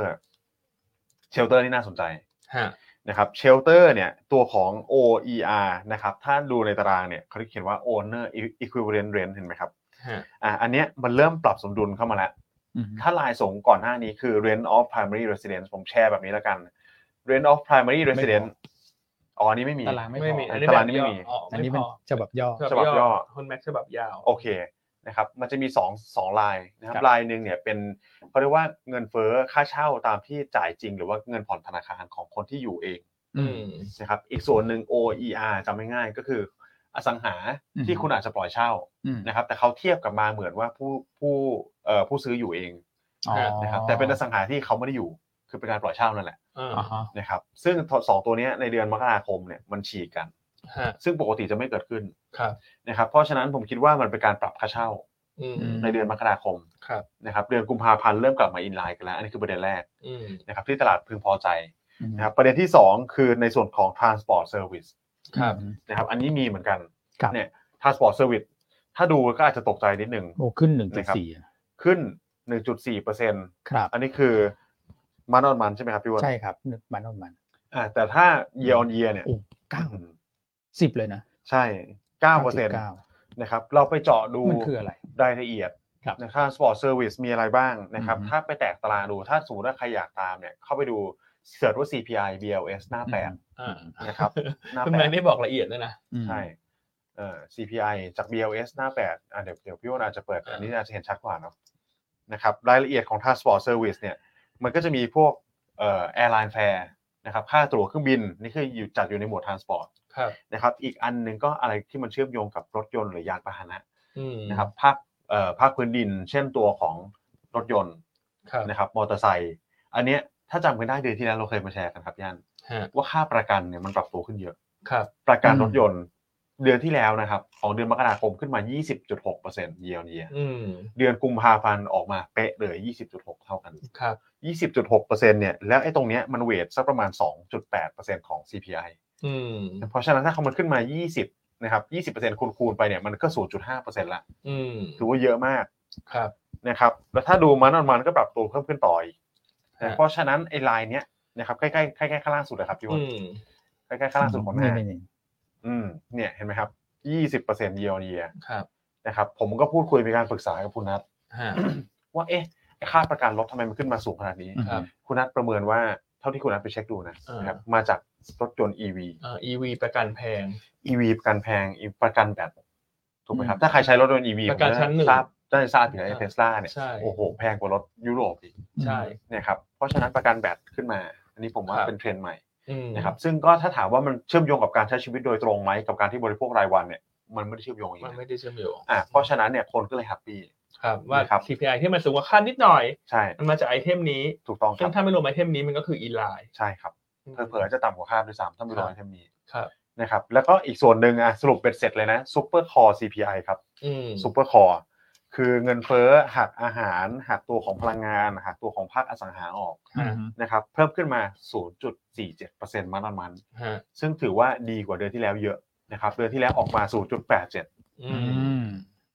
Shelter นี่น่าสนใจนะครับ Shelter เนี่ยตัวของ โอ อี อาร์ นะครับถ้าดูในตารางเนี่ยเขาเขียนว่า Owner Equivalent Rent เห็นไหมครับอ่าอันเนี้ยมันเริ่มปรับสมดุลเข้ามาแล้วถ้าลายส่งก่อนหน้านี้คือ Rent of Primary Residence ผมแชร์แบบนี้แล้วกัน Rent of Primary Residence อ๋ออันนี้ไม่มีตารางไม่มีตารางนี้ไม่มีอันนี้เป็นฉบับย่อฉบับย่อคนแม็กฉบับยาวโอเคนะครับมันจะมีสอง สองลายนะครับลายนึงเนี่ยเป็นเค้าเรียกว่าเงินเฟ้อค่าเช่าตามที่จ่ายจริงหรือว่าเงินผ่อนธนาคารของคนที่อยู่เองนะครับอีกส่วนนึง โอ อี อาร์ จำง่ายๆก็คืออสังหาที่คุณอาจจะปล่อยเช่านะครับแต่เขาเทียบกับมาเหมือนว่าผู้ผู้เอ่อผู้ซื้ออยู่เองนะครับแต่เป็นอสังหาที่เขาไม่ได้อยู่คือเป็นการปล่อยเช่านั่นแหละนะครับซึ่งสองตัวนี้ในเดือนมกราคมเนี่ยมันฉีกกันซึ่งปกติจะไม่เกิดขึ้นนะครับเพราะฉะนั้นผมคิดว่ามันเป็นการปรับค่าเช่าในเดือนมกราคมนะครับเดือนกุมภาพันธ์เริ่มกลับมาอินไลน์กันแล้วอันนี้คือประเด็นแรกนะครับที่ตลาดพึงพอใจนะครับประเด็นที่สองคือในส่วนของ transport service นะครับอันนี้มีเหมือนกันเนี่ย transport service ถ้าดูก็อาจจะตกใจนิดนึงโอ้ขึ้น หนึ่งจุดสี่ขึ้น หนึ่งจุดสี่เปอร์เซ็นต์ ครับอันนี้คือมันออนมันใช่ไหมครับพี่วอนใช่ครับมันออนมันอ่าแต่ถ้า year on year เนี่ยเก้า สิบเลยนะใช่ เก้าเปอร์เซ็นต์ นะครับเราไปเจาะดูมันคืออะไรรายละเอียดนะครับ Transport Service มีอะไรบ้างนะครับถ้าไปแตกตารางดูถ้าสมมุติว่าใครอยากตามเนี่ยเข้าไปดูเสิร์ชว่า ซี พี ไอ บี แอล เอส หน้าแปดนะครับหน้าแปดคุณแม่ได้บอกละเอียดด้วยนะใช่เอ่อ ซี พี ไอ จาก บี แอล เอส หน้าแปดอ่ะเดี๋ยวเดี๋ยวพี่วอนอาจจะเปิดอันนี้อาจจะเห็นชัดกว่าเนาะนะครับรายละเอียดของ Transport Service เนี่ยมันก็จะมีพวกเอ่อ Airline Fare นะครับค่าตั๋วเครื่องบินนี่คืออยู่จัดอยู่ในหมวด Transport นะครับอีกอันนึงก็อะไรที่มันเชื่อมโยงกับรถยนต์หรือยานพาหนะนะครับภาคเอ่อภาคพื้นดินเช่นตัวของรถยนต์นะครับมอเตอร์ไซค์อันเนี้ยถ้าจำกันได้เดือนที่แล้วเราเคยมาแชร์กันครับย่านว่าค่าประกันเนี่ยมันปรับตัวขึ้นเยอะประกันรถยนต์เดือนที่แล้วนะครับของเดือนมกราคมขึ้นมา ยี่สิบจุดหกเปอร์เซ็นต์ year on year เดือนกุมภาพันธ์ออกมาเป๊ะเลย ยี่สิบจุดหก เท่ากันครับยี่สิบจุดหกเปอร์เซ็นต์ เนี่ยแล้วไอ้ตรงเนี้ยมันเวทสักประมาณ สองจุดแปดเปอร์เซ็นต์ ของ ซี พี ไออืมเพราะฉะนั้นถ้าเขามันขึ้นมายี่สิบนะครับ ยี่สิบเปอร์เซ็นต์ คูณๆไปเนี่ยมันก็ ศูนย์จุดห้าเปอร์เซ็นต์ ละอืมถือว่าเยอะมากครับนะครับแล้วถ้าดูมันออนมันก็ปรับตัวเพิ่มขึ้นต่ออีกเพราะฉะนั้นไอ้ไลน์เนี้ยนะครับใกล้ๆใกล้ๆข้างล่างสุดเลยครับพี่วอนใกล้ๆข้างล่างสุดของหน้าอืมเนี่ยเห็นไหมครับ ยี่สิบเปอร์เซ็นต์ year on year ครับนะครับผมก็พูดคุยมีการปรึกษากับคุณนัทว่าเอ๊ะไอ้ค่าประกันรถทำไมมันขึ้นมาสูงขนาดนี้คุณนัทประเมินว่าเท่าที่คุณนัทไปเช็คดูนะครับมาจากรถยนต์ อี วีอ่า อี วี ประกันแพงอี วี ประกันแพงประกันแบตถูกไหมครับถ้าใครใช้รถยนต์ อี วีประกันชั้นหนึ่งทราบได้ทราบอยู่ใน Tesla เนี่ยโอ้โหแพงกว่ารถยุโรปอีกใช่เนี่ยครับเพราะฉะนั้นประกันแบตขึ้นมาอันนี้ผมว่าเป็นเทรนด์ใหม่นะครับซึ่งก็ถ้าถามว่ามันเชื่อมโยงกับการใช้ชีวิตโดยตรงไหมกับการที่บริโภครายวันเนี่ยมันไม่ได้เชื่อมโยงอย่างมันไม่ได้เชื่อมโยงอ่ะเพราะฉะนั้นเนี่ยคนก็เลยแฮปปี้ครับว่า ซี พี ไอ ที่มันสูงกว่าคาดนิดหน่อยใช่มันมาจากไอเทมนี้ถูกต้องครับซึ่งถ้าไม่รวมไอเทมนี้มันก็คืออินไลน์ใช่ครับเผลอๆจะต่ำกว่าคาดด้วยซ้ำถ้าไม่รวมไอเทมนี้ครับนะครับแล้วก็อีกส่วนนึงอ่ะสรุปเป็นเสร็จเลยนะซุปเปอร์คอร์ ซี พี ไอ ครับซุปเปอร์คอร์คือเงินเฟ้อหักอาหารหักตัวของพลังงานหักตัวของภาคอสังหาออกนะครับเพิ่มขึ้นมา ศูนย์จุดสี่เจ็ดเปอร์เซ็นต์ มันมันซึ่งถือว่าดีกว่าเดือนที่แล้วเยอะนะครับเดือนที่แล้วออกมา ศูนย์จุดแปดเจ็ดอืม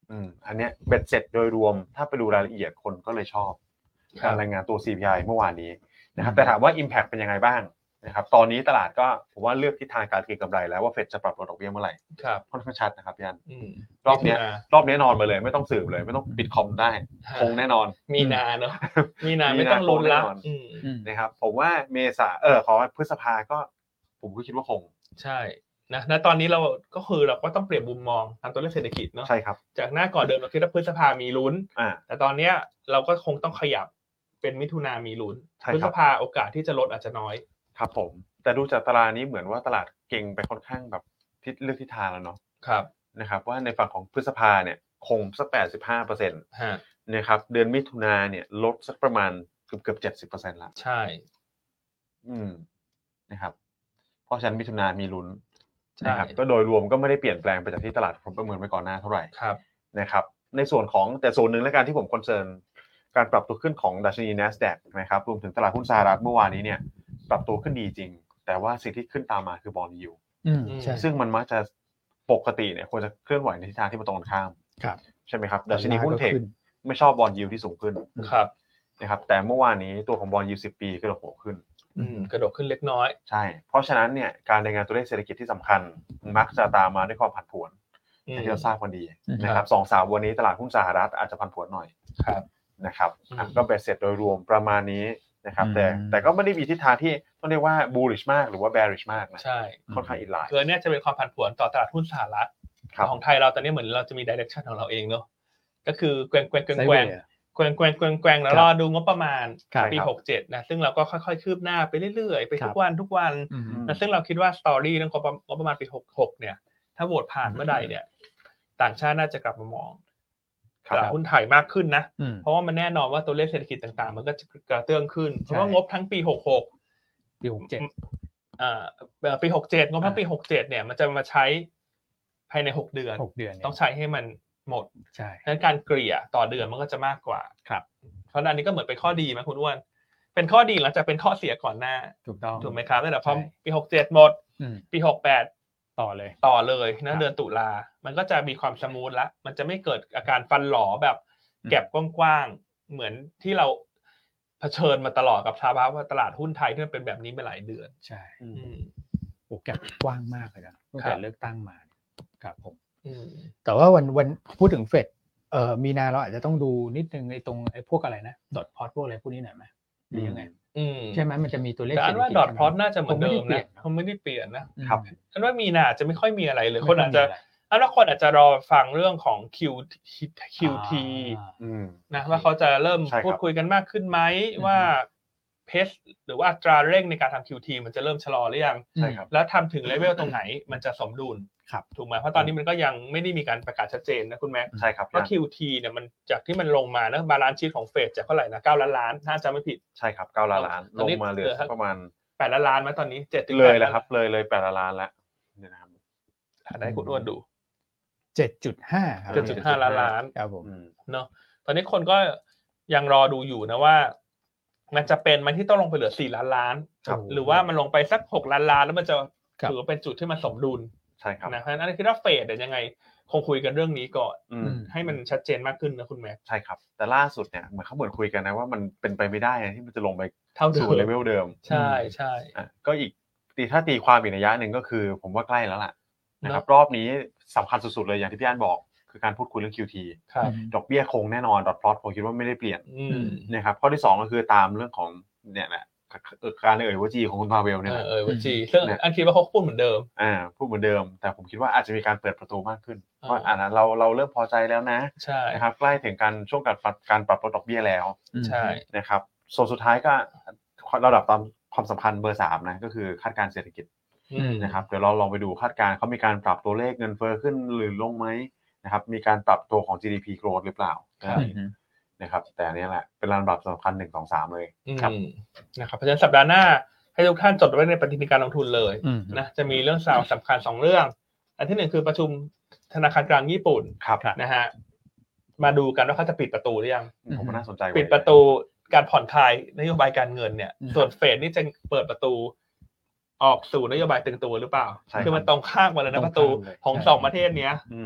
อืมอันเนี้ยเบ็ดเสร็จโดยรวมถ้าไปดูรายละเอียดคนก็เลยชอบการรายงานตัว ซี พี ไอ เมื่อวานนี้นะครับแต่ถามว่า impact เป็นยังไงบ้างนะครับตอนนี้ตลาดก็ผมว่าเลือกทิศทางการเก็งกำไรแล้วว่าเฟดจะปรับลดดอกเบี้ยเมื่อไหร่ค่อนข้างชัดนะครับพี่อันรอบนี้รอบนี้นอนมาเลยไม่ต้องสืบเลยไม่ต้องปิดคอมได้คงแน่นอนมีนาเนาะมีนาไม่ต้องลุ้นละนะครับผมว่าเมษาเออขอพฤษภาก็ผมก็คิดว่าคงใช่นะณตอนนี้เราก็คือเราก็ต้องเปลี่ยนมุมมองทางตัวเลขเศรษฐกิจเนาะใช่ครับจากหน้าก่อนเดิมเราคิดว่าพฤษภามีลุ้นแต่ตอนนี้เราก็คงต้องขยับเป็นมิถุนามีลุ้นพฤษภาโอกาสที่จะลดอาจจะน้อยครับผมแต่ดูจากตารางนี้เหมือนว่าตลาดเก่งไปค่อนข้างแบบทิศเลือกทิศทางแล้วเนาะครับนะครับว่าในฝั่งของพฤษภาเนี่ยคงสัก แปดสิบห้าเปอร์เซ็นต์ ฮะนะครับเดือนมิถุนาเนี่ยลดสักประมาณเกือบๆ เจ็ดสิบเปอร์เซ็นต์ ละใช่อืมนะครับเพราะฉะนั้นมิถุนามีลุ้นนะครับก็โดยรวมก็ไม่ได้เปลี่ยนแปลงไปจากที่ตลาดผมประเมินไว้ก่อนหน้าเท่าไหร่ครับนะครับในส่วนของแต่ส่วนหนึ่งและการที่ผมคอนเซิร์นการปรับตัวขึ้นของดัชนี NASDAQ นะครับรวมถึงตลาดหุ้นสหรัฐเมื่อวานนี้เนี่ยปรับตัวขึ้นดีจริงแต่ว่าสิ่งที่ขึ้นตามมาคือบอนด์ยิลด์ซึ่งมันมักจะปกติเนี่ยควรจะเคลื่อนไหวในทิศทางที่มันตรงกันข้ามใช่ไหมครับดัชนีหุ้นเทคไม่ชอบบอนด์ยิลด์ที่สูงขึ้นครับนะครับแต่เมื่อวานนี้ตัวของบอนด์ยิลด์สิบปีกระโดดหัวขึ้นกระโดดขึ้นเล็กน้อยใช่เพราะฉะนั้นเนี่ยการรายงานตัวเลขเศรษฐกิจที่สำคัญมักจะตามมาด้วยความผันผวนที่เราทราบกันดีนะครับสองสามวันนี้ตลาดหุ้นสหรัฐอาจจะผันผวนหน่อยนะครับก็เบ็ดเสร็จโดยรวมประมาณนี้นะครับแต่แต่ก็ไม่ได้มีทิศทางที่ต้องเรียกว่า bullish มากหรือว่า bearish มากนะใช่ค่อนข้างอินไลน์คือเนี่ยจะเป็นความผันผวนต่อตลาดหุ้นสหรัฐของไทยเราตอนนี้เหมือนเราจะมี direction ของเราเองเนาะก็คือแกว่งแกว่งแกว่งแกว่งแกว่งแกว่งแกว่งแกว่งแล้วรอดูงบประมาณปีหกสิบเจ็ดนะซึ่งเราก็ค่อยๆคืบหน้าไปเรื่อยๆไปทุกวันทุกวันนะซึ่งเราคิดว่าสตอรี่เรื่องงบประมาณปีหกสิบหกเนี่ยถ้าโหวตผ่านเมื่อใดเนี่ยต่างชาติน่าจะกลับมามองตลาดหุ้นไทยมากขึ้นนะเพราะว่ามันแน่นอนว่าตัวเลขเศรษฐกิจต่างๆมันก็จะกระเตื้องขึ้นเพราะว่างบทั้งปีหกสิบหกปีหกสิบเจ็ดอ่าปีหกสิบเจ็ดงบทั้งปีหกสิบเจ็ดเนี่ยมันจะมาใช้ภายในหกเดือนหกเดือนต้องใช้ให้มันหมดใช่ดังนั้นการเกลี่ยต่อเดือนมันก็จะมากกว่าครับเพราะอันนี้ก็เหมือนเป็นข้อดีมั้ยคุณอ้วนเป็นข้อดีหลังจากเป็นข้อเสียก่อนหน้าถูกต้องถูกมั้ยครับตั้งแต่พอปีหกสิบเจ็ดหมดปีหกสิบแปดต่อเลยต่อเลยนะเดือนตุลามันก็จะมีความสมูทละมันจะไม่เกิดอาการฟันหลอแบบแก็บกว้างๆเหมือนที่เราเผชิญมาตลอดกับสภาวะตลาดหุ้นไทยที่มันเป็นแบบนี้มาหลายเดือนใช่โอ้แก็บกว้างมากเลยนะตั้งแต่เลือกตั้งมาครับผมแต่ว่าวันวันพูดถึงเฟดเอ่อมีนาเราอาจจะต้องดูนิดนึงไอ้ตรงไอ้พวกอะไรนะดอทพอตพวกอะไรพวกนี้หน่อยไหมหรือยังไงใช่ไหมมันจะมีตัวเลขแต่ว่าดอทพอตน่าจะเหมือนเดิมนะเขาไม่ได้เปลี่ยนนะครับฉันว่ามีนาจะไม่ค่อยมีอะไรเลยคนอาจจะอันว่าคนอาจจะรอฟังเรื่องของ Q คิว ที นะว่าเขาจะเริ่มพูดคุยกันมากขึ้นไหมว่าเพสหรือว่าอัตราเร่งในการทำ คิว ที มันจะเริ่มชะลอหรือยังแล้วทำถึงเลเวลตรงไหนมันจะสมดุลถูกไหมเพราะตอนนี้มันก็ยังไม่ได้มีการประกาศชัดเจนนะคุณแม่ใช่ครับว่า คิว ที เนี่ยมันจากที่มันลงมานะบาลานซ์ชีทของเฟดจากเท่าไหร่นะเก้าล้านล้านถ้าจำไม่ผิดใช่ครับเก้าล้านล้านลงมาเหลือประมาณแปดล้านล้านมั้ยตอนนี้เจ็ดเลยแล้วครับเลยเลยแปดล้านล้านแล้วเนี่ยนะครับได้คุณอ้วนดูเจ็ดจุดห้า ครับเจ็ดจุดห้า ล้านล้านครับผมเนาะตอนนี้คนก็ยังรอดูอยู่นะว่ามันจะเป็นมันที่ต้องลงไปเหลือสี่ล้านล้านหรือว่ามันลงไปสักหกล้านล้านแล้วมันจะถือว่าเป็นจุดที่มันสมดุลใช่ครับนะเพราะฉะนั้นคือถ้าเฟดเนี่ยยังไงคงคุยกันเรื่องนี้ก่อนให้มันชัดเจนมากขึ้นนะคุณแม่ใช่ครับแต่ล่าสุดเนี่ยเหมือนเขาเหมือนคุยกันนะว่ามันเป็นไปไม่ได้ที่มันจะลงไปเท่าเดิมเลเวลเดิมใช่ใช่อ่ะก็อีกตีถ้าตีความอีกระยะหนึ่งก็คือผมว่าใกล้แล้วล่ะนะครับรอบนี้สำคัญสุดๆเลยอย่างที่พี่อั้นบอกคือการพูดคุยเรื่อง คิว ที ดอกเบี้ยคงแน่นอนดอทพลอตผมคิดว่าไม่ได้เปลี่ยนนะครับข้อที่สองก็คือตามเรื่องของเนี่ยแหละการเอ่ยวจีของคุณพาเวลเนี่ยเอ่ยวจีซึ่งอันคิดว่าเขาพูดเหมือนเดิมอ่าพูดเหมือนเดิมแต่ผมคิดว่าอาจจะมีการเปิดประตูมากขึ้นว่าอ่านะเราเราเริ่มพอใจแล้วนะใช่นะครับใกล้ถึงการช่วงการการปรับลดดอกเบี้ยแล้วใช่นะครับส่วนสุดท้ายก็ระดับตามความสัมพันธ์เบอร์สามนะก็คือคาดการณ์เศรษฐกิจนะครับเดี๋ยวเราลองไปดูคาดการณ์เขามีการปรับตัวเลขเงินเฟ้อขึ้นหรือลงไหมนะครับมีการปรับตัวของ จี ดี พี growth หรือเปล่านะครับแต่นี่แหละเป็นลำดับสำคัญหนึ่ง สอง สามเลยครับนะครับเพราะฉะนั้นสัปดาห์หน้าให้ทุกท่านจดไว้ในปฏิทินการลงทุนเลยนะจะมีเรื่องสาวสำคัญสองเรื่องอันที่หนึ่งคือประชุมธนาคารกลางญี่ปุ่นนะฮะมาดูกันว่าเขาจะปิดประตูหรือยังผมว่าน่าสนใจปิดประตูการผ่อนคลายนโยบายการเงินเนี่ยส่วนเฟดนี่จะเปิดประตูออกสู่นโยบายตึงตัวหรือเปล่าคือมันตรงข้ามกันเลยนะประตูของสองประเทศเนี้ย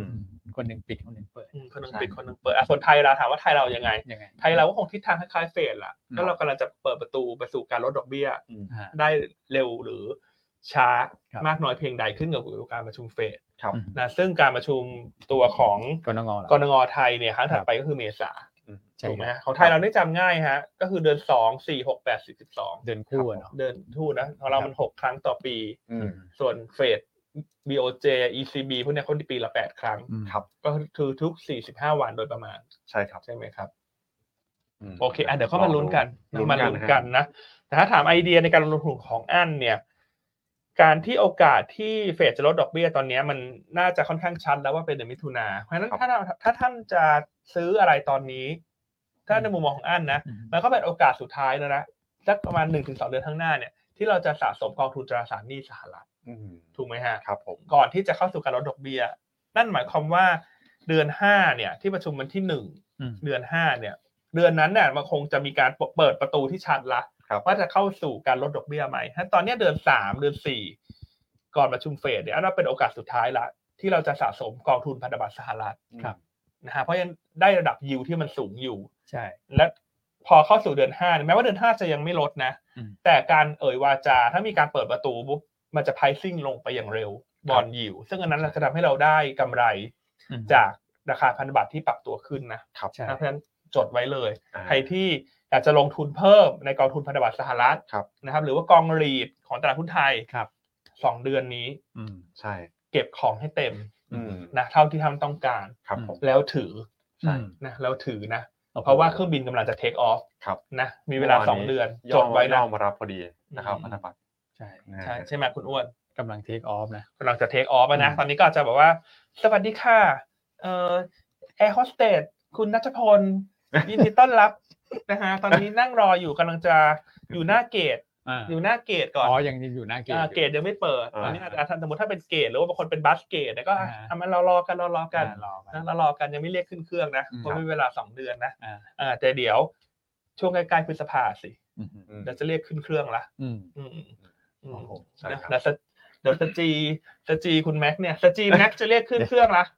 คนหนึ่งปิดคนหนึ่งเปิดคนหนึ่งปิดคนหนึ่งเปิดอ่ะส่วนไทยเราถามว่าไทยเรายังไงไทยเราก็คงทิศทางคล้ายๆเฟดล่ะก็เรากำลังจะเปิดประตูไปสู่การลดดอกเบี้ยได้เร็วหรือช้ามากน้อยเพียงใดขึ้นกับการประชุมเฟดนะซึ่งการประชุมตัวของกนงกนงไทยเนี่ยครั้งถัดไปก็คือเมษาถูกไหมของไทยเราได้จำง่ายฮะก็คือเดือนสอง สี่ หก แปด สิบ สิบสองเดือนคู่เนาะเดือนคู่นะของเรามันหกครั้งต่อปีส่วนเฟด บี โอ เจ อี ซี บี พวกนี้เขาปีละแปดครั้งครับก็คือทุกสี่สิบห้าวันโดยประมาณใช่ครับใช่ไหมครับโอเคอ่ะเดี๋ยวเข้ามาลุ้นกันมาลุ้นกันนะแต่ถ้าถามไอเดียในการลงทุนของอั้นเนี่ยการที่โอกาสที่เฟดจะลดดอกเบี้ยตอนนี้มันน่าจะค่อนข้างชัดแล้วว่าเป็นเดือนมิถุนาเพราะฉะนั้นถ้าถ้าท่านจะซื้ออะไรตอนนี้ถ้าในมุมมองของอั้นนะมันก็เป็นโอกาสสุดท้ายแล้วนะสักประมาณ หนึ่งถึงสอง เดือนข้างหน้าเนี่ยที่เราจะสะสมกองทุนตราสารหนี้สหรัฐถูกไหมฮะครับผมก่อนที่จะเข้าสู่การลดดอกเบี้ยนั่นหมายความว่าเดือนห้าเนี่ยที่ประชุมวันที่หนึ่งเดือนห้าเนี่ยเดือนนั้นเนี่ยมันคงจะมีการเปิดประตูที่ชัดละว่าจะเข้าสู่การลดดอกเบี้ยไหมถ้าตอนนี้เดือนสามเดือนสี่ก่อนประชุมเฟดเนี่ยอันนั้นเป็นโอกาสสุดท้ายละที่เราจะสะสมกองทุนพันธบัตรสหรัฐนะฮะเพราะยังได้ระดับยิวที่มันสูงอยู่ใช่และพอเข้าสู่เดือนห้าแม้ว่าเดือนห้าจะยังไม่ลดนะแต่การเอ่ยวาจาถ้ามีการเปิดประตูปุ๊บมันจะไพรซิ่งลงไปอย่างเร็วบอนด์ยิวซึ่งอันนั้นจะทำให้เราได้กำไรจากราคาพันธบัตรที่ปรับตัวขึ้นนะครับเพราะฉะนั้นจดไว้เลยใครที่อยากจะลงทุนเพิ่มในกองทุนพันธบัตรสหรัฐนะครับหรือว่ากองรีทของตลาดหุ้นไทยสองเดือนนี้ใช่เก็บของให้เต็มนะเท่าที่ท่านต้องการแล้วถือนะแล้วถือนะเพราะว่าเครื่องบินกำลังจะเทคออฟนะมีเวลาสองเดือนจดไว้นะมารับพอดีนะครับพันธบัตรใช่ใช่ใช่ไหมคุณอ้วนกำลังเทคออฟนะกำลังจะเทคออฟนะตอนนี้ก็จะบอกว่าสวัสดีค่ะเอ่อแอร์โฮสเตสคุณณัฐพลยินดีต้อนรับนะฮะตอนนี้นั่งรออยู่กำลังจะอยู่หน้าเกตอยู่หน้าเกตก่อนอ๋อยังอยู่หน้าเกตเกตยังไม่เปิดตอนนี้อาจารย์สมมติถ้าเป็นเกตหรือว่าบางคนเป็นบัสเกตก็ทำมันรอรอกันรอรอกันนะรอรอกันยังไม่เรียกขึ้นเครื่องนะเพราะมีเวลาสองเดือนนะอ่าแต่เดี๋ยวช่วงใกล้ๆพฤษภาสิเดี๋ยวจะเรียกขึ้นเครื่องละอืมอืมอืมแล้วเดี๋ยวสจีสจีคุณแม็กเนี่ยสจีแม็กจะเรียกขึ้นเครื่องละ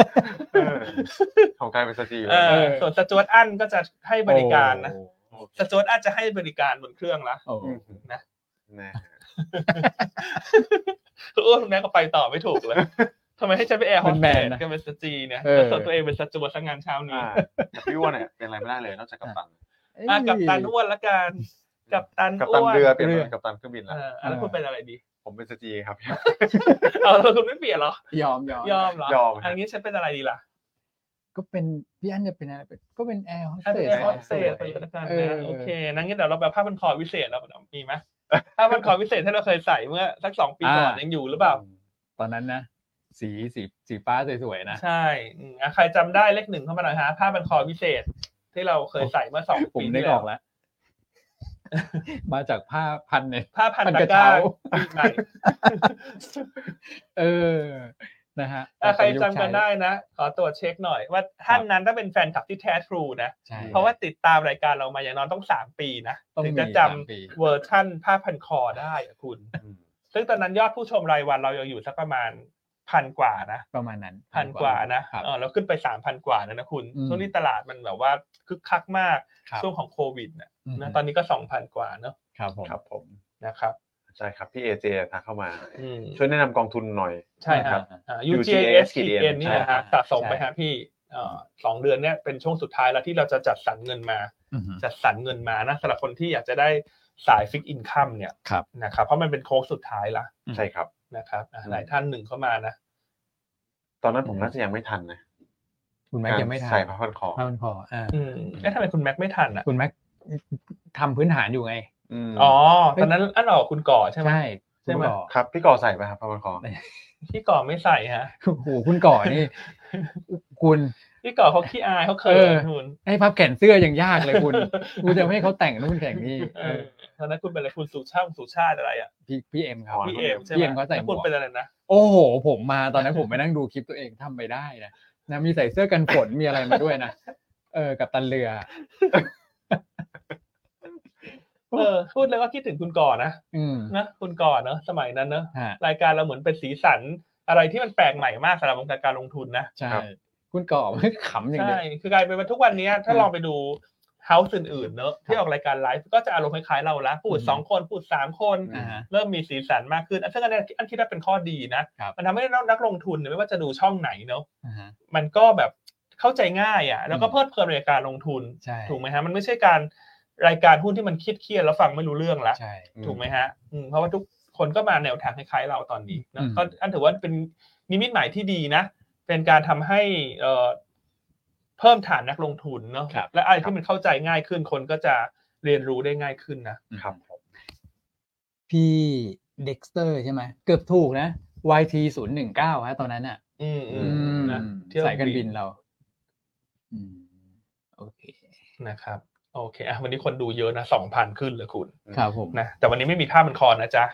ของกลายเป็นสจีส่วนสจวตอั้นก็จะให้บริการนะสจวตอั้นจะให้บริการบนเครื่องละนะนะโอ้คุณแม็กก็ไปต่อไม่ถูกเลยทำไมให้ฉันไปแอร์โฮสเตสกันเป็นสจีเนี่ยแล้วส่วนตัวเองเป็นสจวตสังงานเช้านี้พี่อ้วนเนี่ยเป็นอะไรไม่ได้เลยนอกจากกัปตันอ่ะกัปตันอ้วนละกันกัปตันอ้วนกัปตันเรือเป็นกัปตันเครื่องบินแล้วแล้วคุณเป็นอะไรดีผมเป็นสจีครับเอาคุณไม่เปลี่ยนหรอยอมยอมยอมเหรอยอมอันนี้ฉันเป็นอะไรดีล่ะก็เป็นพี่อั้นจะเป็นอะไรก็เป็นแอร์โฮสเตสแอร์โฮสเตสไปละกันนะโอเคงั้นเดี๋ยวเราแบบผ้าพันคอวิเศษเรามีไหมผ้าพันคอวิเศษที่เราเคยใส่เมื่อสักสองปีก่อนยังอยู่หรือเปล่าตอนนั้นนะสีสีสีฟ้าสวยๆนะใช่ใครจำได้เลขหนึ่งเข้ามาหน่อยฮะผ้าพันคอวิเศษที่เราเคยใส่เมื่อสองปีผมได้ออกแล้วมาจากผ้าพันเนี่ยผ้าพันกระเช้าเออนะฮะใครจำกันได้นะขอตรวจเช็คหน่อยว่าท่านนั้นถ้าเป็นแฟนคลับที่แท้ทรูนะเพราะว่าติดตามรายการเรามาอย่างน้อยต้องสามปีนะถึงจะจำเวอร์ชั่นผ้าพันคอได้คุณซึ่งตอนนั้นยอดผู้ชมรายวันเรายังอยู่สักประมาณพันกว่านะประมาณนั้นพันกว่านะเออเราขึ้นไป สามพัน กว่านะนะคุณช่วงนี้ตลาดมันแบบว่าคึกคักมากช่วงของโควิดนะนะตอนนี้ก็ สองพัน กว่าเนาะครับผมครับผมนะครับใช่ครับพี่ เอ เจ ทักเข้ามาช่วยแนะนำกองทุนหน่อยใช่ครับ ยู จี เอ เอส เอ็น นี่นะฮะสะสมไปฮะพี่เอ่อสองเดือนเนี้ยเป็นช่วงสุดท้ายแล้วที่เราจะจัดสรรเงินมาจัดสรรเงินมานะสำหรับคนที่อยากจะได้สายฟิกอินคัมเนี่ยนะครับเพราะมันเป็นโค้งสุดท้ายละใช่ครับนะครับหลายท่านหนึ่งเข้ามานะตอนนั้นผมน่าจะยังไม่ทันนะคุณแม็กยังไม่ทันใส่ผ้าพันคอผ้าพันคออ่าอืมแล้วทำไมคุณแม็กไม่ทันอ่ะคุณแม็กทำพื้นฐานอยู่ไงอ๋อตอนนั้นอันออกคุณก่อใช่ไหมใช่ใช่ไหมครับพี่ก่อใส่ไหมครับผ้าพันคอพี่ก่อไม่ใส่ฮะโอ้โหคุณก่อนี่คุณพี่ก่อเขาขี้อายเขาเขินคุณให้พับแขนเสื้อยังยากเลยคุณคุณจะไม่ให้เขาแต่งนู่นแต่งนี่ตอนนั้นคุณเป็นอะไรคุณสุชาติสุชาติอะไรอ่ะพี่พี่เอ็มครับพี่เอ็มใช่ไหมพี่เอ็มเขาใส่คุณเป็นอะไรนะโอ้โหผมมาตอนนั้นผมไปนั่งดูคลิปตัวเองทำไปได้นะนะมีใส่เสื้อกันฝนมีอะไรมาด้วยนะเออกับตันเรือเออพูดแล้วก็คิดถึงคุณก่อนะนะคุณก่อเนอะสมัยนั้นเนอะรายการเราเหมือนเป็นสีสันอะไรที่มันแปลกใหม่มากสำหรับวงการการลงทุนนะใช่คุณก่อไม่ขำอย่างเดียวใช่คือกลายเป็นว่าทุกวันนี้ถ้าลองไปดูเฮาส์อื่นๆเนอะที่ออกรายการไลฟ์ก็จะอารมณ์คล้ายๆเราละพูดสองคนพูดสามคนเริ่มมีสีสันมากขึ้นซึ่งอันนี้อันที่ได้เป็นข้อดีนะมันทำให้นักลงทุนไม่ว่าจะดูช่องไหนเนอะมันก็แบบเข้าใจง่ายอ่ะแล้วก็เพลิดเพลินในการลงทุนถูกไหมฮะมันไม่ใช่การรายการหุ้นที่มันเครียดๆแล้วฟังไม่รู้เรื่องละถูกไหมฮะเพราะว่าทุกคนก็มาแนวทางคล้ายๆเราตอนนี้นะก็อันถือว่าเป็นนิมิตหมายที่ดีนะเป็นการทำให้เอ่อเพิ่มฐานนักลงทุนเนาะและอะไรที่มันเข้าใจง่ายขึ้นคนก็จะเรียนรู้ได้ง่ายขึ้นนะครับพี่เด็กสเตอร์ใช่ไหมเกือบถูกนะ วาย ที ศูนย์ หนึ่ง เก้าฮะตอนนั้นอ่ะอืมอืมนะสายการบินเราอืมโอเคนะครับโอเคอ่ะวันนี้คนดูเยอะนะ สองพัน ขึ้นเลยคุณครับผมนะแต่วันนี้ไม่มีผ้าพันคอนะจ๊ะ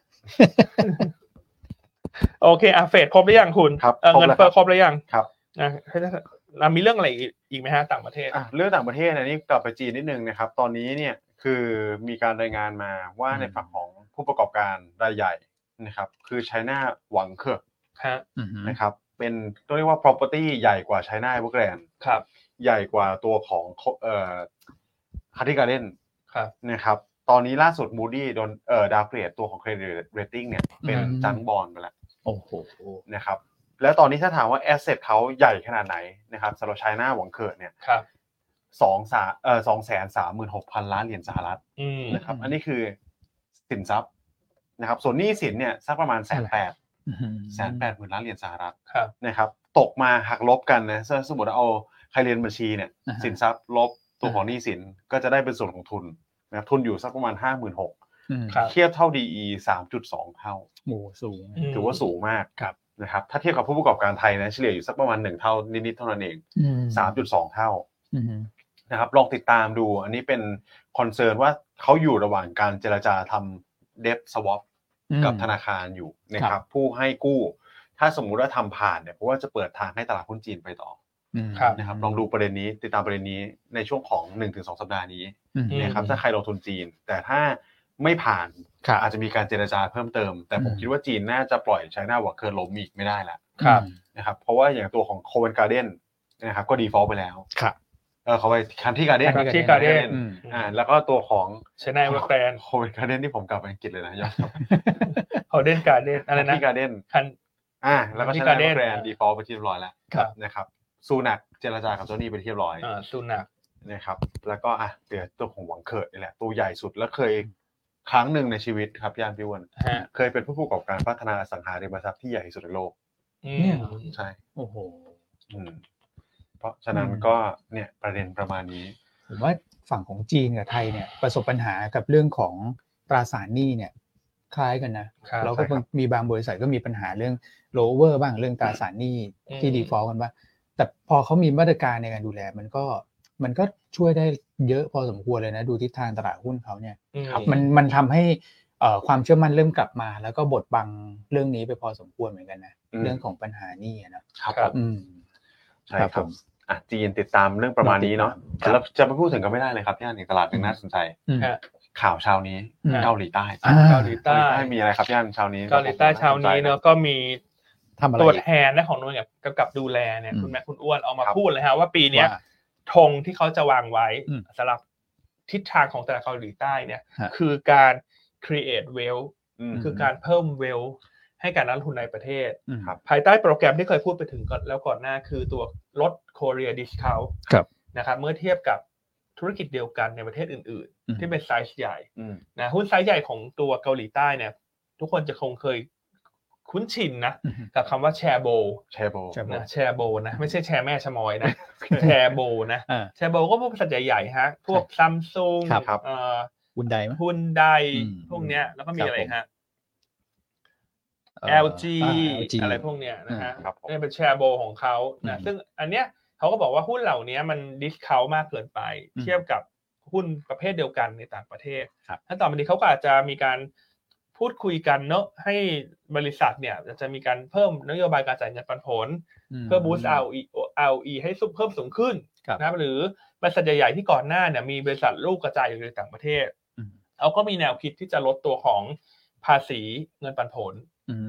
โอเคอ่ะเฟดครบหรือยังคุณเงินเฟ้อครบหรือยังครับนะเรามีเรื่องอะไรอีกไหมฮะต่างประเทศอ่ะเรื่องต่างประเทศอันนี้กลับไปจีนนิดนึงนะครับตอนนี้เนี่ยคือมีการรายงานมาว่าในฝั่งของผู้ประกอบการรายใหญ่นะครับคือ China หวังเคอนะครับเป็นต้องเรียกว่า property ใหญ่กว่า China Evergrande ครับใหญ่กว่าตัวของเอ่อ Country Garden ครับนะครับตอนนี้ล่าสุด Moody โดนเอ่อดาวเกรดตัวของ Credit Rating เนี่ยเป็นจังบอนด์ไปแล้วโอ้โหนะครับแล้วตอนนี้ถ้าถามว่า asset เขาใหญ่ขนาดไหนนะครับสำหรับ China หวังเคอเนี่ยครับสองสามเอ่อ สองแสนสามหมื่นหกพัน ล้านเหรียญสหรัฐนะครับอันนี้คือสินทรัพย์นะครับส่วนหนี้สินเนี่ยสักประมาณ หนึ่งแสนแปดหมื่น ล้านเหรียญสหรัฐนะครับตกมาหักลบกันนะสมมุติเอาใครเรียนบัญชีเนี่ยสินทรัพย์ลบตัวของหนี้สินก็จะได้เป็นส่วนของทุนนะครับทุนอยู่สักประมาณ ห้าหมื่นหกพัน เทียบเท่า ดี อี สามจุดสอง เท่าโอ้สูงถือว่าสูงมากนะครับถ้าเทียบกับผู้ประกอบการไทยนะเฉลี่ยอยู่สักประมาณหนึ่งเท่านิดๆเท่านั้นเอง สามจุดสอง เท่านะครับลองติดตามดูอันนี้เป็นคอนเซิร์นว่าเขาอยู่ระหว่างการเจรจาทำ debt swap กับธนาคารอยู่นะครับผู้ให้กู้ถ้าสมมุติว่าทำผ่านเนี่ยเพราะว่าจะเปิดทางให้ตลาดหุ้นจีนไปต่อนะครับลองดูประเด็นนี้ติดตามประเด็นนี้ในช่วงของ หนึ่งถึงสอง สัปดาห์นี้นะครับถ้าใครลงทุนจีนแต่ถ้าไม่ผ่านอาจจะมีการเจรจาเพิ่มเติมแต่ผมคิดว่าจีนน่าจะปล่อยไชน่าหวังเคอล้มอีกไม่ได้แล้วนะครับเพราะว่าอย่างตัวของโคเวนการ์เด้นนะครับก็ดีฟอลต์ไปแล้วเออเขาไปคันที่การ์เด้นคันที่การ์เด้นอ่าแล้วก็ตัวของไชน่าเวอร์แกรนโคเวนการ์เด้นที่ผมกลับไปอังกฤษเลยนะยอดโคเดนการ์เด้นอะไรนะที่การ์เด้นคันอ่าแล้วก็ไชน่าเวอร์แกรนดีฟอลต์ไปที่เรียบร้อยแล้วนะครับซูนักเจรจากับโจนี่ไปที่เรียบร้อยอ่าซูนักนะครับแล้วก็อ่ะเดี๋ยวตัวของหวังเคิร์ดนี่แหละตัวใหญ่สุดแล้วเคยครั้งหนึ่งในชีวิตครับย่านพี่อ้วนเคยเป็นผู้ประกอบการพัฒนาอสังหาริมทรัพย์ที่ใหญ่ที่สุดในโลกเนี่ยใช่โอ้โหเพราะฉะนั้นก็เนี่ยประเด็นประมาณนี้ผมว่าฝั่งของจีนกับไทยเนี่ยประสบปัญหากับเรื่องของตราสารหนี้เนี่ยคล้ายกันนะแล้วก็มีบางบริษัทก็มีปัญหาเรื่องโลเวอร์บ้างเรื่องตราสารหนี้ที่ดีฟอลต์กันบ้างแต่พอเขามีมาตรการในการดูแลมันก็มันก็ช่วยได้เยอะพอสมควรเลยนะดูทิศทางตลาดหุ้นเขาเนี่ยมันมันทำให้ความเชื่อมั่นเริ่มกลับมาแล้วก็บดบังเรื่องนี้ไปพอสมควรเหมือนกันนะเรื่องของปัญหานี้นะครับอืมใช่ครับอ่ะจีนติดตามเรื่องประมาณนี้เนาะแล้วจะไปพูดถึงก็ไม่ได้เลยครับย่านตลาดนึงน่าสนใจข่าวเช้านี้เกาหลีใต้เกาหลีใต้มีอะไรครับย่านเช้านี้เกาหลีใต้เช้านี้เนาะก็มีตัวแทนและของหน่วยงานกำกับดูแลเนี่ยคุณแม่คุณอ้วนออกมาพูดเลยฮะว่าปีนี้ธงที่เขาจะวางไว้สำหรับทิศทางของตลาดเกาหลีใต้เนี่ยคือการ create wealth คือการเพิ่ม wealth ให้การนักลงทุนในประเทศภายใต้โปรแกรมที่เคยพูดไปถึงแล้วก่อนหน้าคือตัวลด Korea discount นะครับเมื่อเทียบกับธุรกิจเดียวกันในประเทศอื่นๆที่เป็นไซส์ใหญ่นะหุ้นไซส์ใหญ่ของตัวเกาหลีใต้เนี่ยทุกคนจะคงเคยคุ้นชินนะกับคำว่าแชร์โบแชร์โบนะแชร์โบนะไม่ใช่แชร์แม่ชะมอยนะแชร์โบนะแชร์โบก็พวกบริษัทใหญ่ๆฮะพวกซัมซุงเอ่อฮุนไดมั้ยฮุนไดพวกเนี้ยแล้วก็มีอะไรฮะ แอล จี อะไรพวกเนี้ยนะฮะนี่เป็นแชร์โบของเขานะซึ่งอันเนี้ยเขาก็บอกว่าหุ้นเหล่านี้มันดิสเคาท์มากเกินไปเทียบกับหุ้นประเภทเดียวกันในต่างประเทศถ้าต่อไปนี้เขาก็อาจจะมีการพูดคุยกันเนอะให้บริษัทเนี่ยจะมีการเพิ่มนโยบายการจ่ายเงินปันผลเพื่อบูสต์ อาร์ โอ อี อาร์ โอ อี ให้เพิ่มสูงขึ้นนะหรือบริษัทใหญ่ๆที่ก่อนหน้าเนี่ยมีบริษัทลูกกระจายอยู่ในต่างประเทศเขาก็มีแนวคิดที่จะลดตัวของภาษีเงินปันผล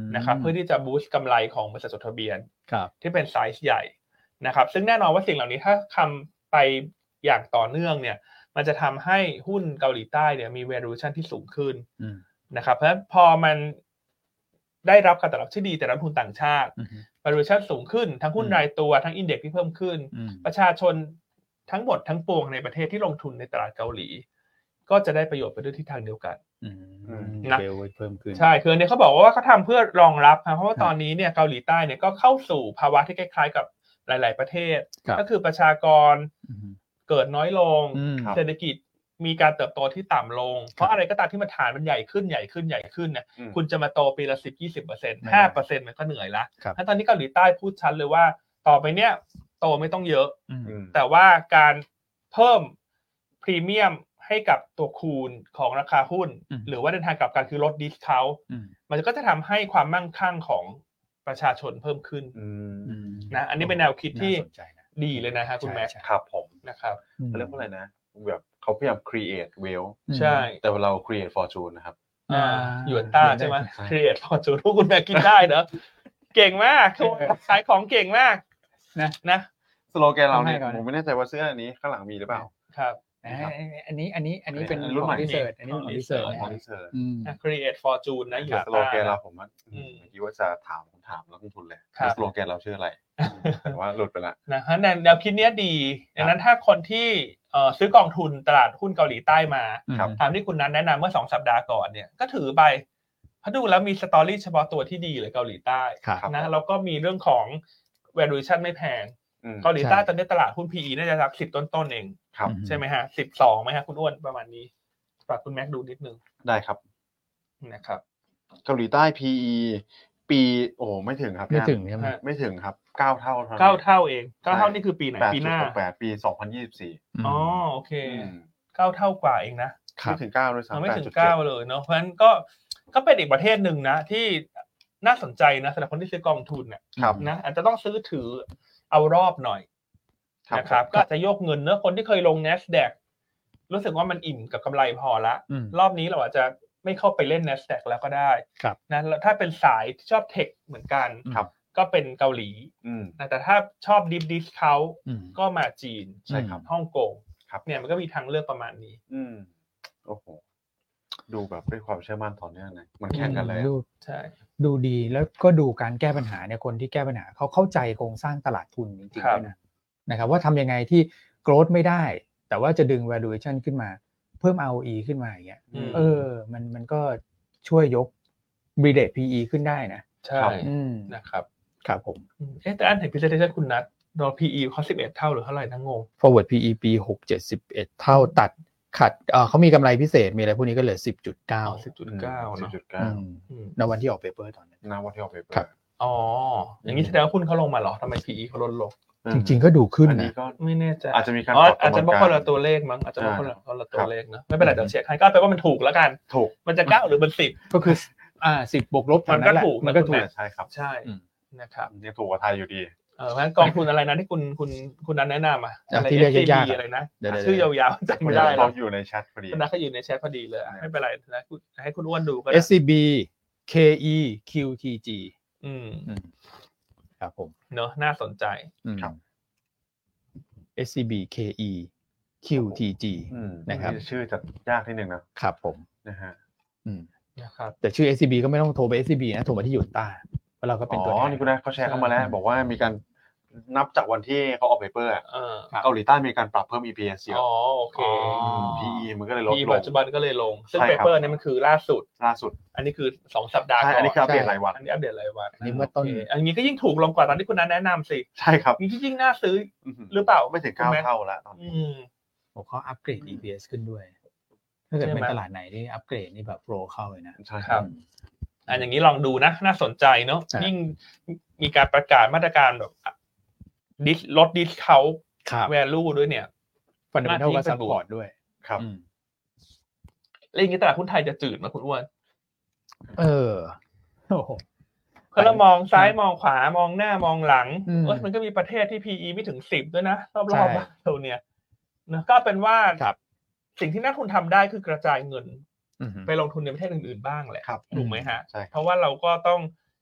นะครับเพื่อที่จะบูสต์กำไรของบริษัทจดทะเบียนที่เป็นไซส์ใหญ่นะครับซึ่งแน่นอนว่าสิ่งเหล่านี้ถ้าทำไปอย่างต่อเนื่องเนี่ยมันจะทำให้หุ้นเกาหลีใต้เนี่ยมี valuation ที่สูงขึ้นนะครับเพราะฉะนั้นพอมันได้รับการตอบรับที่ดีแต่นักลงทุนต่างชาติ valuation สูงขึ้นทั้งหุ้นรายตัวทั้ง index ที่เพิ่มขึ้นประชาชนทั้งหมดทั้งปวงในประเทศที่ลงทุนในตลาดเกาหลีก็จะได้ประโยชน์ไปด้วยทิศทางเดียวกันนะเพิ่มขึ้นใช่คือเนี่ยเขาบอกว่าเขาทำเพื่อรองรับเพราะว่าตอนนี้เนี่ยเกาหลีใต้เนี่ยก็เข้าสู่ภาวะที่คล้ายๆกับหลายๆประเทศก็คือประชากรเกิดน้อยลงเศรษฐกิจมีการเติบโตที่ต่ำลงเพราะอะไรก็ตามที่มันฐานมันใหญ่ขึ้นใหญ่ขึ้นใหญ่ขึ้นเนี่ยคุณจะมาโตปีละ สิบ ยี่สิบเปอร์เซ็นต์ ห้าเปอร์เซ็นต์ มันก็เหนื่อยละถ้าตอนนี้เกาหลีใต้พูดชัดเลยว่าต่อไปเนี่ยโตไม่ต้องเยอะแต่ว่าการเพิ่มพรีเมียมให้กับตัวคูณของราคาหุ้นหรือว่าในทางกลับกันคือลดดิสเคาท์มันก็จะทำให้ความมั่งคั่งของประชาชนเพิ่มขึ้นนะอันนี้เป็นแนวคิดที่ดีเลยนะฮะคุณแม่ครับผมนะครับเรียกว่าอะไรนะแบบเขาพยายาม create wealth ใช่แต่เรา create fortune นะครับอ่าหยวนต้าใช่ไหม create fortune ทุกคุณแม่คิดได้เนอะเก่งมากขายของเก่งมากนะนะสโลแกนเราเนี่ยผมไม่แน่ใจว่าเสื้ออันนี้ข้างหลังมีหรือเปล่าครับอันนี้อันนี้อันนี้เป็นรุ่นของรีเสิร์ชอันนี้ของรีเสิร์ชของรีเสิร์ช create fortune นะอยู่สโลแกนเราผมว่าเมื่อกี้ว่าจะถามผมถามแล้วลงทุนเลยสโลแกนเราชื่ออะไรแต่ว่าหลุดไปละนะฮะแนวคิดนี้ดีดังนั้นถ้าคนที่ซื้อกองทุนตลาดหุ้นเกาหลีใต้มาตามที่คุณนั้นแนะนำเมื่อสองสัปดาห์ก่อนเนี่ยก็ถือไปเพราะดูแล้วมีสตอรี่เฉพาะตัวที่ดีเลยเกาหลีใต้นะแล้วก็มีเรื่องของ valuation ไม่แพงเกาหลีใต้ตอนนี้ตลาดหุ้น พี อี น่าจะสักสิบต้นๆเองใช่ไหมฮะสิบสองไหมฮะคุณอ้วนประมาณนี้ฝากคุณแม็กดูนิดนึงได้ครับนะครับเกาหลีใต้ พี อี ปีโอ้ไม่ถึงครับไม่ถึงใช่ไหมไม่ถึงครับเก้าเท่าเก้าเท่าเองเก้าเท่านี่คือปีไหนปีหน้าแปดปีสองพันยี่สิบสี่อ๋อโอเคเก้าเท่ากว่าเองนะไม่ถึงเก้าด้วยซ้ำไม่ถึงเก้าเลยเนาะเพราะฉะนั้นก็ก็เป็นอีกประเทศนึงนะที่น่าสนใจนะสำหรับคนที่ซื้อกองทุนเนี่ยนะอาจจะต้องซื้อถือเอารอบหน่อยนะครับก็อาจจะโยกเงินเนอะคนที่เคยลง Nasdaq รู้สึกว่ามันอิ่มกับกำไรพอละรอบนี้เราอาจจะไม่เข้าไปเล่น Nasdaq แล้วก็ได้นะแล้วถ้าเป็นสายที่ชอบเทคเหมือนกันก็เป็นเกาหลีนะแต่ถ้าชอบ Deep Discount ก็มาจีนใช่ครับฮ่องกงเนี่ยมันก็มีทางเลือกประมาณนี้อืมโอ้โหดูแบบด้วยความเชื่อมั่นต่อเนื่องนะมันแข่งกันเลยใช่ดูดีแล้วก็ดูการแก้ปัญหาเนี่ยคนที่แก้ปัญหาเขาเข้าใจโครงสร้างตลาดทุนจริงๆด้วยนะนะครับว่าทำยังไงที่ growth ไม่ได้แต่ว่าจะดึง valuation ขึ้นมาเพิ่ม อาร์ โอ อี ขึ้นมาอย่างเงี้ยเออมันมันก็ช่วยยก re-rate พี อี ขึ้นได้นะใช่นะครับครับผมเอ๊ะแต่อันเห็น presentation คุณนัทรอ พี อี เขาสิบเอ็ดเท่าหรือเท่าไหร่นะงง forward พี อี ปีหก เจ็ด สิบเอ็ดเท่าตัดขัดเอ่อเขามีกำไรพิเศษมีอะไรพวกนี้ก็เหลือ สิบจุดเก้าสิบจุดเก้า เนาะสิบจุดเก้าณวันที่ออกเปเปอร์ตอนนั้นณวันที่ออกเปเปอร์อ๋ออย่างนี้แสดงว่าหุ้นเขาลงมาเหรอทำไม พี อี เขาลดลงจริงๆก็ดูขึ้นนะไม่แน่ใจอาจจะมีการอ๋ออาจจะบอกคนละตัวเลขมั้งอาจจะบอกคนละคนละตัวเลขนะไม่เป็นไรเดี๋ยวเช็คให้ก็แปลว่ามันถูกแล้วกันถูกมันจะเก้าหรือมันสิบก็คืออ่าสิบบวกลบมันก็ถูกมันก็ถูกใช่ครับใช่นะครับยังถูกกว่าไทยอยู่ดีเออเพราะฉะนั้นกองทุนอะไรนะที่คุณคุณคุณนั้นแนะนำอ่ะอะไรที่เรียกยากๆอะไรนะชื่อยาวๆจำไม่ได้แล้วอยู่ในแชทพอดีนะเขาอยู่ในแชทพอดีเลยไม่เป็นไรนะให้คุณอ้วนดูก็เอส ซี บี เค อี คิว ที จีอืมครับผมเนอะน่าสนใจครับเอส ซี บี เค อี คิว ที จี นะครับชื่อจะยากนิดนึงนะครับผมนะฮะนะครับแต่ชื่อ เอส ซี บี ก็ไม่ต้องโทรไป เอส ซี บี นะโทรมาที่หยุดต้าเพราะเราก็เป็นตัวแทนอ๋อนี่คุณนะเขาแชร์เข้ามาแล้วบอกว่ามีการนับจากวันที่เขาออกเปเปอร์เกาหลีใต้มีการปรับเพิ่ม อี พี เอส เยอะอ๋อโอเคพี อี มันก็เลยลดลงพี ปัจจุบันก็เลยลงซึ่งเปเปอร์เนี่ยมันคือล่าสุดล่าสุดอันนี้คือสองสัปดาห์ก่อนอันนี้คืออัปเดตรายวันอันนี้อัปเดตรายวันอันนี้เมื่อต้นอันนี้ก็ยิ่งถูกลงกว่าตอนที่คุณนัทแนะนำสิใช่ครับนี่ยิ่งน่าซื้อหรือเปล่าไม่ถึงเก้าเท่าแล้วตอนนี้ผมเขาอัปเกรด อี พี เอส ขึ้นด้วยถ้าเกิดเป็นตลาดไหนที่อัปเกรดนี่แบบโปรเข้าเลยนะใช่ครับอันอย่างนี้ลองดูนะน่าสนใจเนาะยิ่งมีการประกาศมาตรการแบบดิสลดดิสเคาท์แวลูด้วยเนี่ยฟันเดเมนทัลก็ซัพพอร์ตด้วยครับแล้วอย่างนี้ตลาดหุ้นไทยจะจืดมั้ยคุณอ้วนเออโอ้โหคือเรามองซ้ายมองขวามองหน้ามองหลังเออมันก็มีประเทศที่ พี อี ไม่ถึงสิบด้วยนะรอบๆบ้านเราเนี่ยนะก็เป็นว่าสิ่งที่นักทุนทำได้คือกระจายเงินไปลงทุนในประเทศอื่นๆบ้างแหละถูกไหมฮะเพราะว่าเราก็ต้อง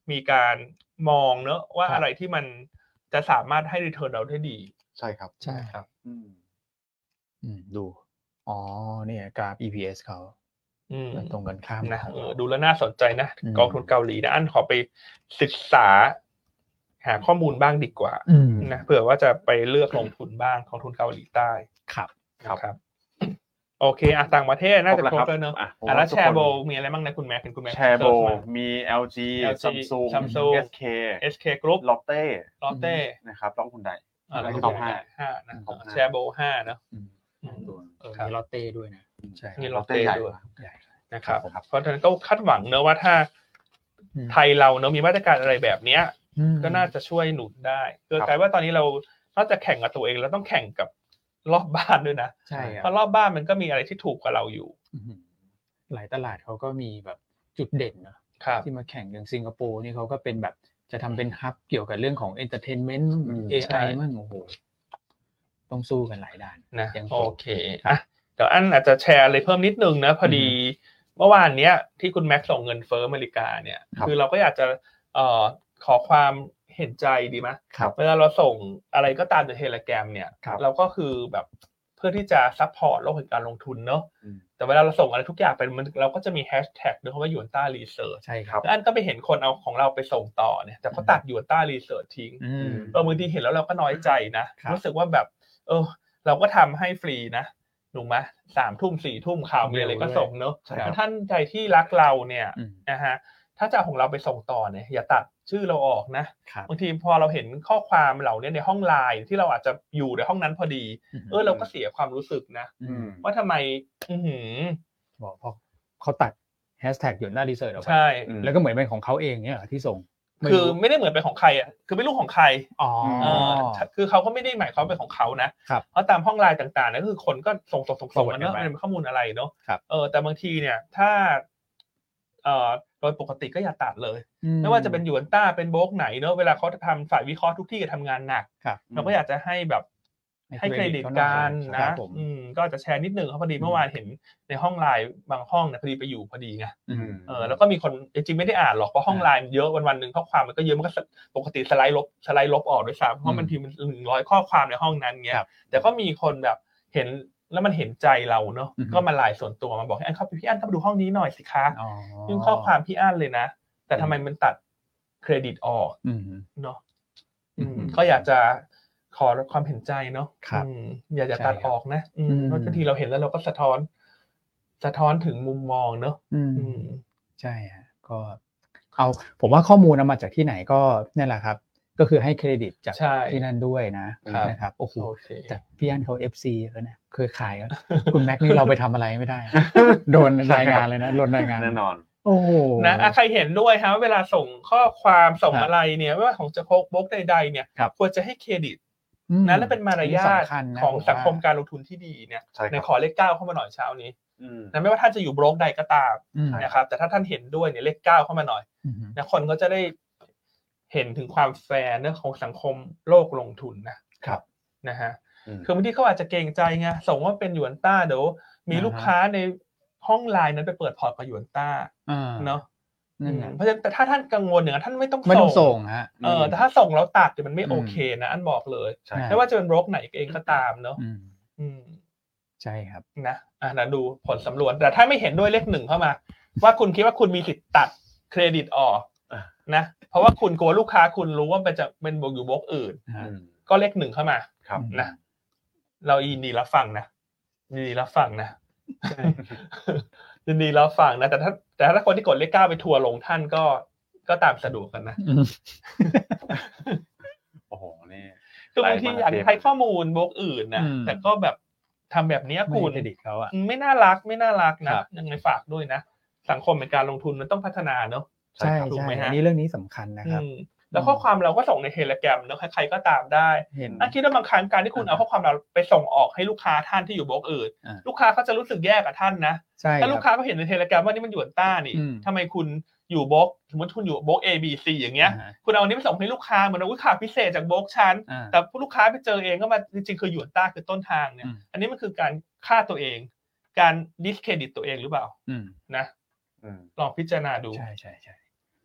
มีการมองเนอะว่าอะไรที่มันจะสามารถให้ return เราได้ดีใช่ครับใช่ครับอืมอืมดูอ๋อเนี่ยกราฟ อี พี เอส เขาตรงกันข้ามนะเออดูแล้วน่าสนใจนะกองทุนเกาหลีนะอันขอไปศึกษาหาข้อมูลบ้างดีกว่านะเผื่อว่าจะไปเลือกลงทุนบ้างกองทุนเกาหลีใต้ครับครับโอเคอ่ะต่างประเทศน่าจะครบแล้วเนอะอ่ะแล้วแชร์โบมีอะไรบ้างนะคุณแม็กคุณแม็กแชร์โบมี แอล จี Samsung เอส เค เอส เค Group Lotte Lotte นะครับต้องคุณใดแล้วก็ห้านะแชร์โบห้าเนอะเออมีลอตเต้ด้วยนะใช่มีลอตเต้ด้วยนะครับเพราะฉะนั้นก็คาดหวังเนอะว่าถ้าไทยเราเนอะมีมาตรการอะไรแบบเนี้ยก็น่าจะช่วยหนุนได้เกิดกลายว่าตอนนี้เรานอกจากแข่งกับตัวเองแล้วต้องแข่งกับรอบบ้านด้วยนะใช่เพราะรอบบ้านมันก็มีอะไรที่ถูกกว่าเราอยู่หลายตลาดเขาก็มีแบบจุดเด่นนะที่มาแข่งอย่างสิงคโปร์นี่เขาก็เป็นแบบจะทำเป็นฮับเกี่ยวกับเรื่องของเอนเตอร์เทนเมนต์ เอ ไอ มั่งโอ้โหต้องสู้กันหลายด้านนะโอเคอ่ะเดี๋ยวอันอาจจะแชร์อะไรเพิ่มนิดนึงนะพอดีเมื่อวานเนี้ยที่คุณแม็กส่งเงินเฟ้ออเมริกาเนี่ยคือเราก็อยากจะเอ่อขอความเห็นใจดีไหมเวลาเราส่งอะไรก็ตามในเทเลแกรมเนี่ยเราก็คือแบบเพื่อที่จะซัพพอร์ตโลกแห่งการลงทุนเนาะแต่เวลาเราส่งอะไรทุกอย่างไปมันเราก็จะมีแฮชแท็กด้วยคำว่าหยวนต้ารีเสิร์ชใช่ครับแล้วอันก็ไปเห็นคนเอาของเราไปส่งต่อเนี่ยแต่เขาตัดหยวนต้ารีเสิร์ชทิ้งเออบางทีเห็นแล้วเราก็น้อยใจนะรู้สึกว่าแบบเออเราก็ทำให้ฟรีนะถูกไหมสามทุ่มสี่ทุ่มข่าวมีอะไรก็ส่งเนอะท่านใจที่รักเราเนี่ยนะฮะถ้าจะของเราไปส่งต่อเนี่ยอย่าตัดชื่อเราออกนะบางทีพอเราเห็นข้อความเหล่านี้ในห้องไลน์ที่เราอาจจะอยู่ในห้องนั้นพอดีเออเราก็เสียความรู้สึกนะว่าทำไมอือหือบอกพอเขาตัดแฮชแท็กหยวนต้ารีเสิร์ชออกไปใช่แล้วก็เหมือนเป็นของเขาเองเนี่ยที่ส่งคือไม่ได้เหมือนเป็นของใครอ่ะคือไม่รู้ของใครอ๋อคือเขาก็ไม่ได้หมายความเป็นของเขานะเพราะตามห้องไลน์ต่างๆนั่นคือคนก็ส่งส่งส่งส่งกันเนอะเป็นข้อมูลอะไรเนอะเออแต่บางทีเนี่ยถ้าเอ่อโดยปกติก็อย่าตัดเลยไม่ว่าจะเป็นหยวนต้าเป็นโบรกไหนเนอะเวลาเขาทำฝ่ายวิเคราะห์ทุกที่ก็ทำงานหนักเราก็อยากจะให้แบบให้เครดิตกันนะอืมก็จะแชร์นิดนึงเขาพอดีเมื่อวานเห็นในห้องไลน์บางห้องนะพอดีไปอยู่พอดีไงเออแล้วก็มีคนจริงๆไม่ได้อ่านหรอกเพราะห้องไลน์เยอะวันๆนึงข้อความมันก็เยอะมันก็ปกติสไลด์ลบสไลด์ลบออกด้วยซ้ำเพราะมันทีมันหนึ่งร้อยข้อความในห้องนั้นเงี้ยแต่ก็มีคนแบบเห็นแล้วมันเห็นใจเราเนอะก็มาไลน์ส่วนตัวมาบอกให้อันเข้าไปพี่อันเข้าไปดูห้องนี้หน่อยสิคะยื่นข้อความพี่อันเลยนะแต่ทำไมมันตัดเครดิตออกเนาะก็อยากจะขอความเห็นใจเนาะอย่าอย่าตัดออกนะเพราะบางทีเราเห็นแล้วเราก็สะท้อนสะท้อนถึงมุมมองเนาะใช่ฮะก็เอาผมว่าข้อมูลนำมาจากที่ไหนก็นั่นแหละครับก็คือให้เครดิตจากที่นั่นด้วยนะนะครับโอ้โหแต่พี่อันเขา เอฟ ซี แล้วนะเคยขายคุณแม็กนี่เราไปทำอะไรไม่ได้โดนรายงานเลยนะโดนรายงานแน่นอนโอ้โหนะใครเห็นด้วยฮะเวลาส่งข้อความส่งอะไรเนี่ยไม่ว่าของจะโคกบล็อกใดๆเนี่ยควรจะให้เครดิตนะและเป็นมารยาทของสังคมการลงทุนที่ดีเนี่ยในขอเลขเก้าเข้ามาหน่อยเช้านี้นะไม่ว่าท่านจะอยู่บล็อกใดก็ตามนะครับแต่ถ้าท่านเห็นด้วยเนี่ยเลขเก้าเข้ามาหน่อยนะคนก็จะได้เห็นถึงความแฟร์เรื่องของสังคมโลกลงทุนนะครับนะฮะคือบางทีเขาอาจจะเกรงใจไงส่งว่าเป็นหยวนต้าเดี๋ยวมีลูกค้าในห้องไลน์นั้นไปเปิดพอร์ตกับหยวนต้าเนาะเพราะฉะนั้นแต่ถ้าท่านกังวลอย่างนั้นท่านไม่ต้องไม่ต้องส่งฮะเออแต่ถ้าส่งแล้วตัดเนี่ยมันไม่โอเคนะอันบอกเลยไม่ว่าจะเป็นบล็อกไหนเองก็ตามเนาะอืมใช่ครับนะอ่ะนะดูผลสำรวจแต่ถ้าไม่เห็นด้วยเลขหนึ่งเข้ามาว่าคุณคิดว่าคุณมีสิทธิ์ตัดเครดิตออกนะเพราะว่าคุณกลัวลูกค้าคุณรู้ว่ามันจะเป็นบล็อกอยู่บล็อกอื่นก็เลขหนึ่งเข้ามานะเรายินดีรับฟังนะยินดีรับฟังนะยินดีรับฟังนะแต่ถ้าแต่ถ้าคนที่กดเลขเก้าไปทัวร์ลงท่านก็ก็ตามสะดวกกันนะโอ้โหนี่คือบางทีอยากใช้ข้อมูลบล็อกอื่นนะแต่ก็แบบทำแบบนี้คุณไม่น่ารักไม่น่ารักนะยังไงฝากด้วยนะสังคมเป็นการลงทุนมันต้องพัฒนาเนอะใช่ใช่อันนี้เรื่องนี้สำคัญนะครับแล้วข้อความเราก็ส่งใน Telegram เนอะใครๆก็ตามได้อันคิดว่าบางครั้งการที่คุณเอาข้อความเราไปส่งออกให้ลูกค้าท่านที่อยู่บล็อกอื่นลูกค้าเขาจะรู้สึกแย่กับท่านนะถ้าลูกค้าเขาเห็นใน Telegram ว่านี่มันหยวนต้านี่ทำไมคุณอยู่บล็อกสมมติคุณอยู่บล็อก A B C อย่างเงี้ยคุณเอาอันนี้ไปส่งให้ลูกค้าเหมือนว่าข่าวพิเศษจากบล็อกชั้นแต่ลูกค้าไปเจอเองก็มาจริงๆคือหยวนต้าคือต้นทางเนี่ยอันนี้มันคือการฆ่าตัวเองการดิสเครดิตตัวเองหรือเปล่านะลองพิจารณาดูใช่ใช่ใช่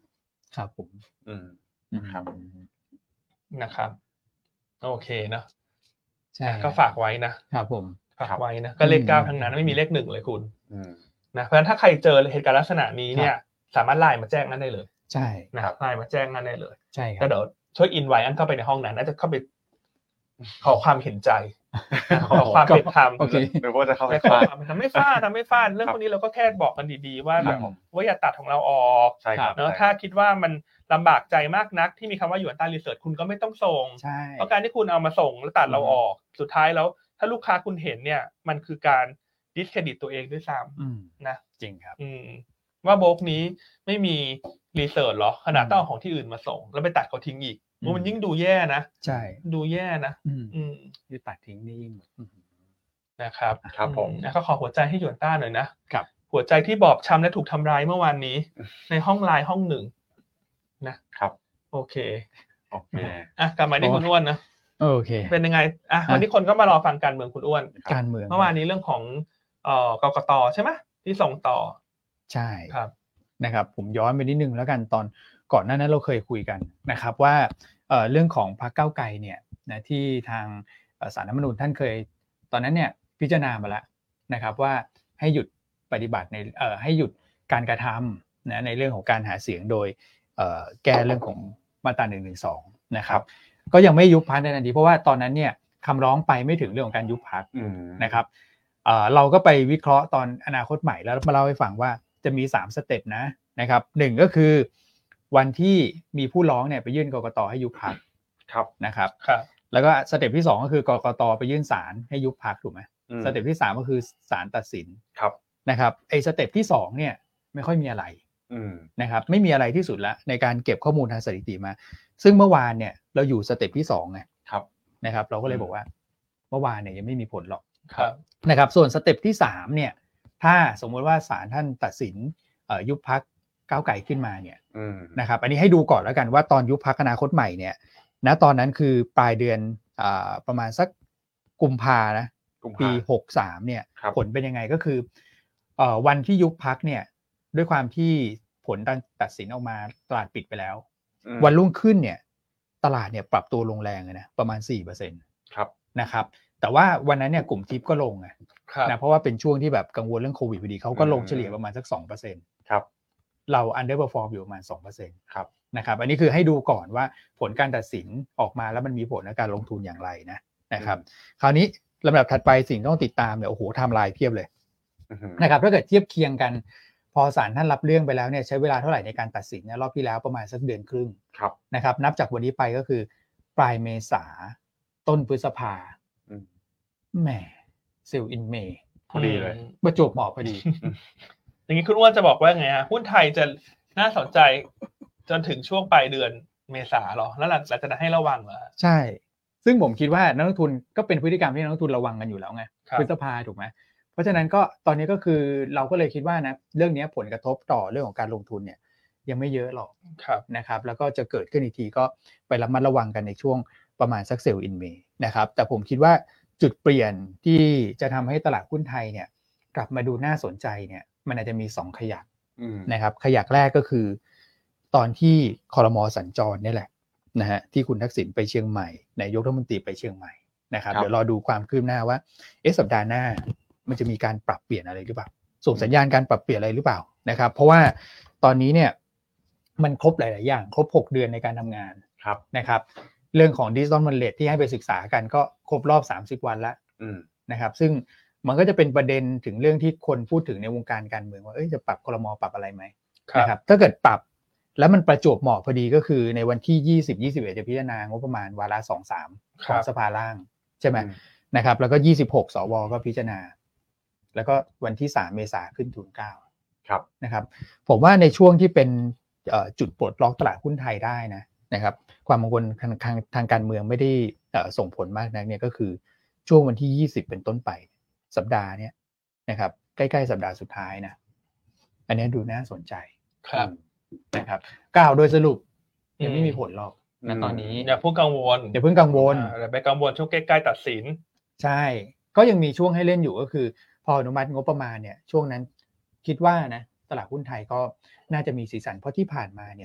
ครับผมอืมครับนะครับโอเคเนาะใช่ก็ฝากไว้นะครับผมฝากไว้นะก็เลขเก้าทั้งนั้นไม่มีเลขหนึ่งเลยคุณนะเพราะฉะนั้นถ้าใครเจอเหตุการณ์ลักษณะนี้เนี่ยสามารถไลน์มาแจ้งนั้นได้เลยใช่นะครับไลน์มาแจ้งนั้นได้เลยใช่ครับก็เดี๋ยวช่วยอินไว้อันเข้าไปในห้องนั้นน่าจะเข้าไปขอความเห็นใจขอความเป็นธรรมโอเคหรือว่าจะเข้าไปฟาดทำไม่ฟาดทำไม่ฟาดเรื่องพวกนี้เราก็แค่บอกกันดีๆว่าแบบว่าอย่าตัดของเราออกเนาะถ้าคิดว่ามันลำบากใจมากนักที่มีคำว่าหยวนต้านรีเสิร์ชคุณก็ไม่ต้องส่งเพราะการที่คุณเอามาส่งแล้วตัดเราออกสุดท้ายแล้วถ้าลูกค้าคุณเห็นเนี่ยมันคือการดิสเครดิตตัวเองด้วยซ้ำนะจริงครับว่าโบกนี้ไม่มีรีเสิร์ชหรอขนาดต้องเอาของที่อื่นมาส่งแล้วไปตัดเขาทิ้งอีกมันยิ่งดูแย่นะใช่ดูแย่นะอืมคือตัดทิ้งนี่ยิ่งนะครับครับผมนะก็ขอหัวใจให้หยวนต้าหน่อยนะครับหัวใจที่บอบช้ำและถูกทำร้ายเมื่อวานนี้ในห้องไลน์ห้องหนึ่งนะครับโอเคโอเคอ่ะกลับมาที่คุณอ้วนนะโอเคเป็นยังไงอ่ะวันนี้คนก็มารอฟังการเมืองคุณอ้วนการเมืองเมื่อวานนี้เรื่องของเอ่อกกตใช่ไหมที่ส่งต่อใช่ครับนะครับผมย้อนไปนิดนึงแล้วกันตอนก่อนหน้านั้นเราเคยคุยกันนะครับว่าเอ่อเรื่องของพรรคก้าวไกลเนี่ยนะที่ทางศาลรัฐธรรมนูญท่านเคยตอนนั้นเนี่ยพิจารณามาแล้วนะครับว่าให้หยุดปฏิบัติในเอ่อให้หยุดการกระทำนะในเรื่องของการหาเสียงโดยเอ่อแก้เรื่องของมาตราหนึ่งหนึ่งสองนะครับก็ยังไม่ยุบพรรคในทันทีเพราะว่าตอนนั้นเนี่ยคำร้องไปไม่ถึงเรื่องของการยุบพรรคนะครับเอ่อเราก็ไปวิเคราะห์ตอนอนาคตใหม่แล้วมาเล่าให้ฟังว่าจะมีสามสเต็ปนะนะครับหนึ่งก็คือวันที่มีผู้ร้องเนี่ยไปยื่นกกตให้ยุบพรรคครับนะครับครับแล้วก็สเต็ปที่สองก็คือกกตไปยื่นศาลให้ยุบพรรคถูกไหมสเต็ปที่สามก็คือศาลตัดสินครับนะครับไอ้สเต็ปที่สองเนี่ยไม่ค่อยมีอะไรนะครับไม่มีอะไรที่สุดละในการเก็บข้อมูลทางสถิติมาซึ่งเมื่อวานเนี่ยเราอยู่สเต็ปที่สองไงครับนะครับเราก็เลยบอกว่าเมื่อวานเนี่ยยังไม่มีผลหรอกครับนะครับส่วนสเต็ปที่สามเนี่ยถ้าสมมติว่าศาลท่านตัดสินยุบพรรคก้าวไกลขึ้นมาเนี่ยนะครับอันนี้ให้ดูก่อนแล้วกันว่าตอนยุบพรรคอนาคตใหม่เนี่ยณตอนนั้นคือปลายเดือนประมาณสักกุมภานะปีหกสิบสามเนี่ยผลเป็นยังไงก็คือวันที่ยุบพรรคเนี่ยด้วยความที่ผลตัดสินออกมาตลาดปิดไปแล้ววันรุ่งขึ้นเนี่ยตลาดเนี่ยปรับตัวลงแรงเลยนะประมาณ สี่เปอร์เซ็นต์ครับนะครับแต่ว่าวันนั้นเนี่ยกลุ่มทิปก็ลงไงนะเพราะว่าเป็นช่วงที่แบบกังวลเรื่องโควิดพอดีเขาก็ลงเฉลี่ยประมาณสัก สองเปอร์เซ็นต์ครับเรา underperform อยู่ประมาณ สองเปอร์เซ็นต์ครับนะครับอันนี้คือให้ดูก่อนว่าผลการตัดสินออกมาแล้วมันมีผลในการลงทุนอย่างไรนะนะครับคราวนี้ลำดับถัดไปสิ่งต้องติดตามเนี่ยโอ้โหไทม์ไลน์เพียบเลยนะครับถ้าเกิดเทียบเคียงกันพอศาลท่านรับเรื่องไปแล้วเนี่ยใช้เวลาเท่าไหร่ในการตัดสินเนี่ยรอบที่แล้วประมาณสักเดือนครึ่งนะครับนับจากวันนี้ไปก็คือปลายเมษาต้นพฤษภาแหมเซลล์อินเมย์พอดีเลยประจวบเหมาะพอดีอย่างนี้คุณอ้วนจะบอกว่าไงฮะหุ้นไทยจะน่าสนใจจนถึงช่วงปลายเดือนเมษาหรอแล้วหลังจากนั้นให้ระวังเหรอใช่ซึ่งผมคิดว่านักลงทุนก็เป็นพฤติกรรมที่นักลงทุนระวังกันอยู่แล้วไงพฤษภาถูกไหมเพราะฉะนั้นก็ตอนนี้ก็คือเราก็เลยคิดว่านะเรื่องนี้ผลกระทบต่อเรื่องของการลงทุนเนี่ยยังไม่เยอะหรอกนะครับแล้วก็จะเกิดขึ้นอีกทีก็ไประมัดระวังกันในช่วงประมาณสักเซลล์อินเมย์นะครับแต่ผมคิดว่าจุดเปลี่ยนที่จะทำให้ตลาดหุ้นไทยเนี่ยกลับมาดูน่าสนใจเนี่ยมันอาจจะมีสองขยักนะครับขยักแรกก็คือตอนที่ครม.สัญจรนี่แหละนะฮะที่คุณทักษิณไปเชียงใหม่นายกรัฐมนตรีไปเชียงใหม่นะครับเดี๋ยวรอดูความคืบหน้าว่าเอ๊ะสัปดาห์หน้ามันจะมีการปรับเปลี่ยนอะไรหรือเปล่าส่งสัญญาณการปรับเปลี่ยนอะไรหรือเปล่านะครับเพราะว่าตอนนี้เนี่ยมันครบหลายๆอย่างครบหกเดือนในการทำงานนะครับเรื่องของ Digital Wallet ที่ให้ไปศึกษากันก็ครบรอบสามสิบวันแล้วนะครับซึ่งมันก็จะเป็นประเด็นถึงเรื่องที่คนพูดถึงในวงการการเมืองว่าเอ้ยจะปรับครม.ปรับอะไรไหมนะครับถ้าเกิดปรับแล้วมันประจวบเหมาะพอดีก็คือในวันที่ยี่สิบ ยี่สิบเอ็ดจะพิจารณางบประมาณวาระ สอง สาม ของสภาล่างใช่ไหมนะครับแล้วก็ยี่สิบหกสวก็พิจารณาแล้วก็วันที่สามเมษายนขึ้นทุนเก้าครับนะครับผมว่าในช่วงที่เป็นจุดปลดล็อกตลาดหุ้นไทยได้นะนะครับความกังวลทางทางทางการเมืองไม่ได้ส่งผลมากนักเนี่ยก็คือช่วงวันที่ยี่สิบเป็นต้นไปสัปดาห์เนี้ยนะครับใกล้ๆสัปดาห์สุดท้ายนะอันนี้ดูน่าสนใจครับนะครับกล่าวโดยสรุปยังไม่มีผลหรอกนะตอนนี้อย่าเพิ่งกังวลอย่าเพิ่งกังวลอย่าไปกังวลช่วงใกล้ๆตัดสินใช่ก็ยังมีช่วงให้เล่นอยู่ก็คือพออนุมัติงบประมาณเนี่ยช่วงนั้นคิดว่านะตลาดหุ้นไทยก็น่าจะมีสีสันเพราะที่ผ่านมาเนี่ย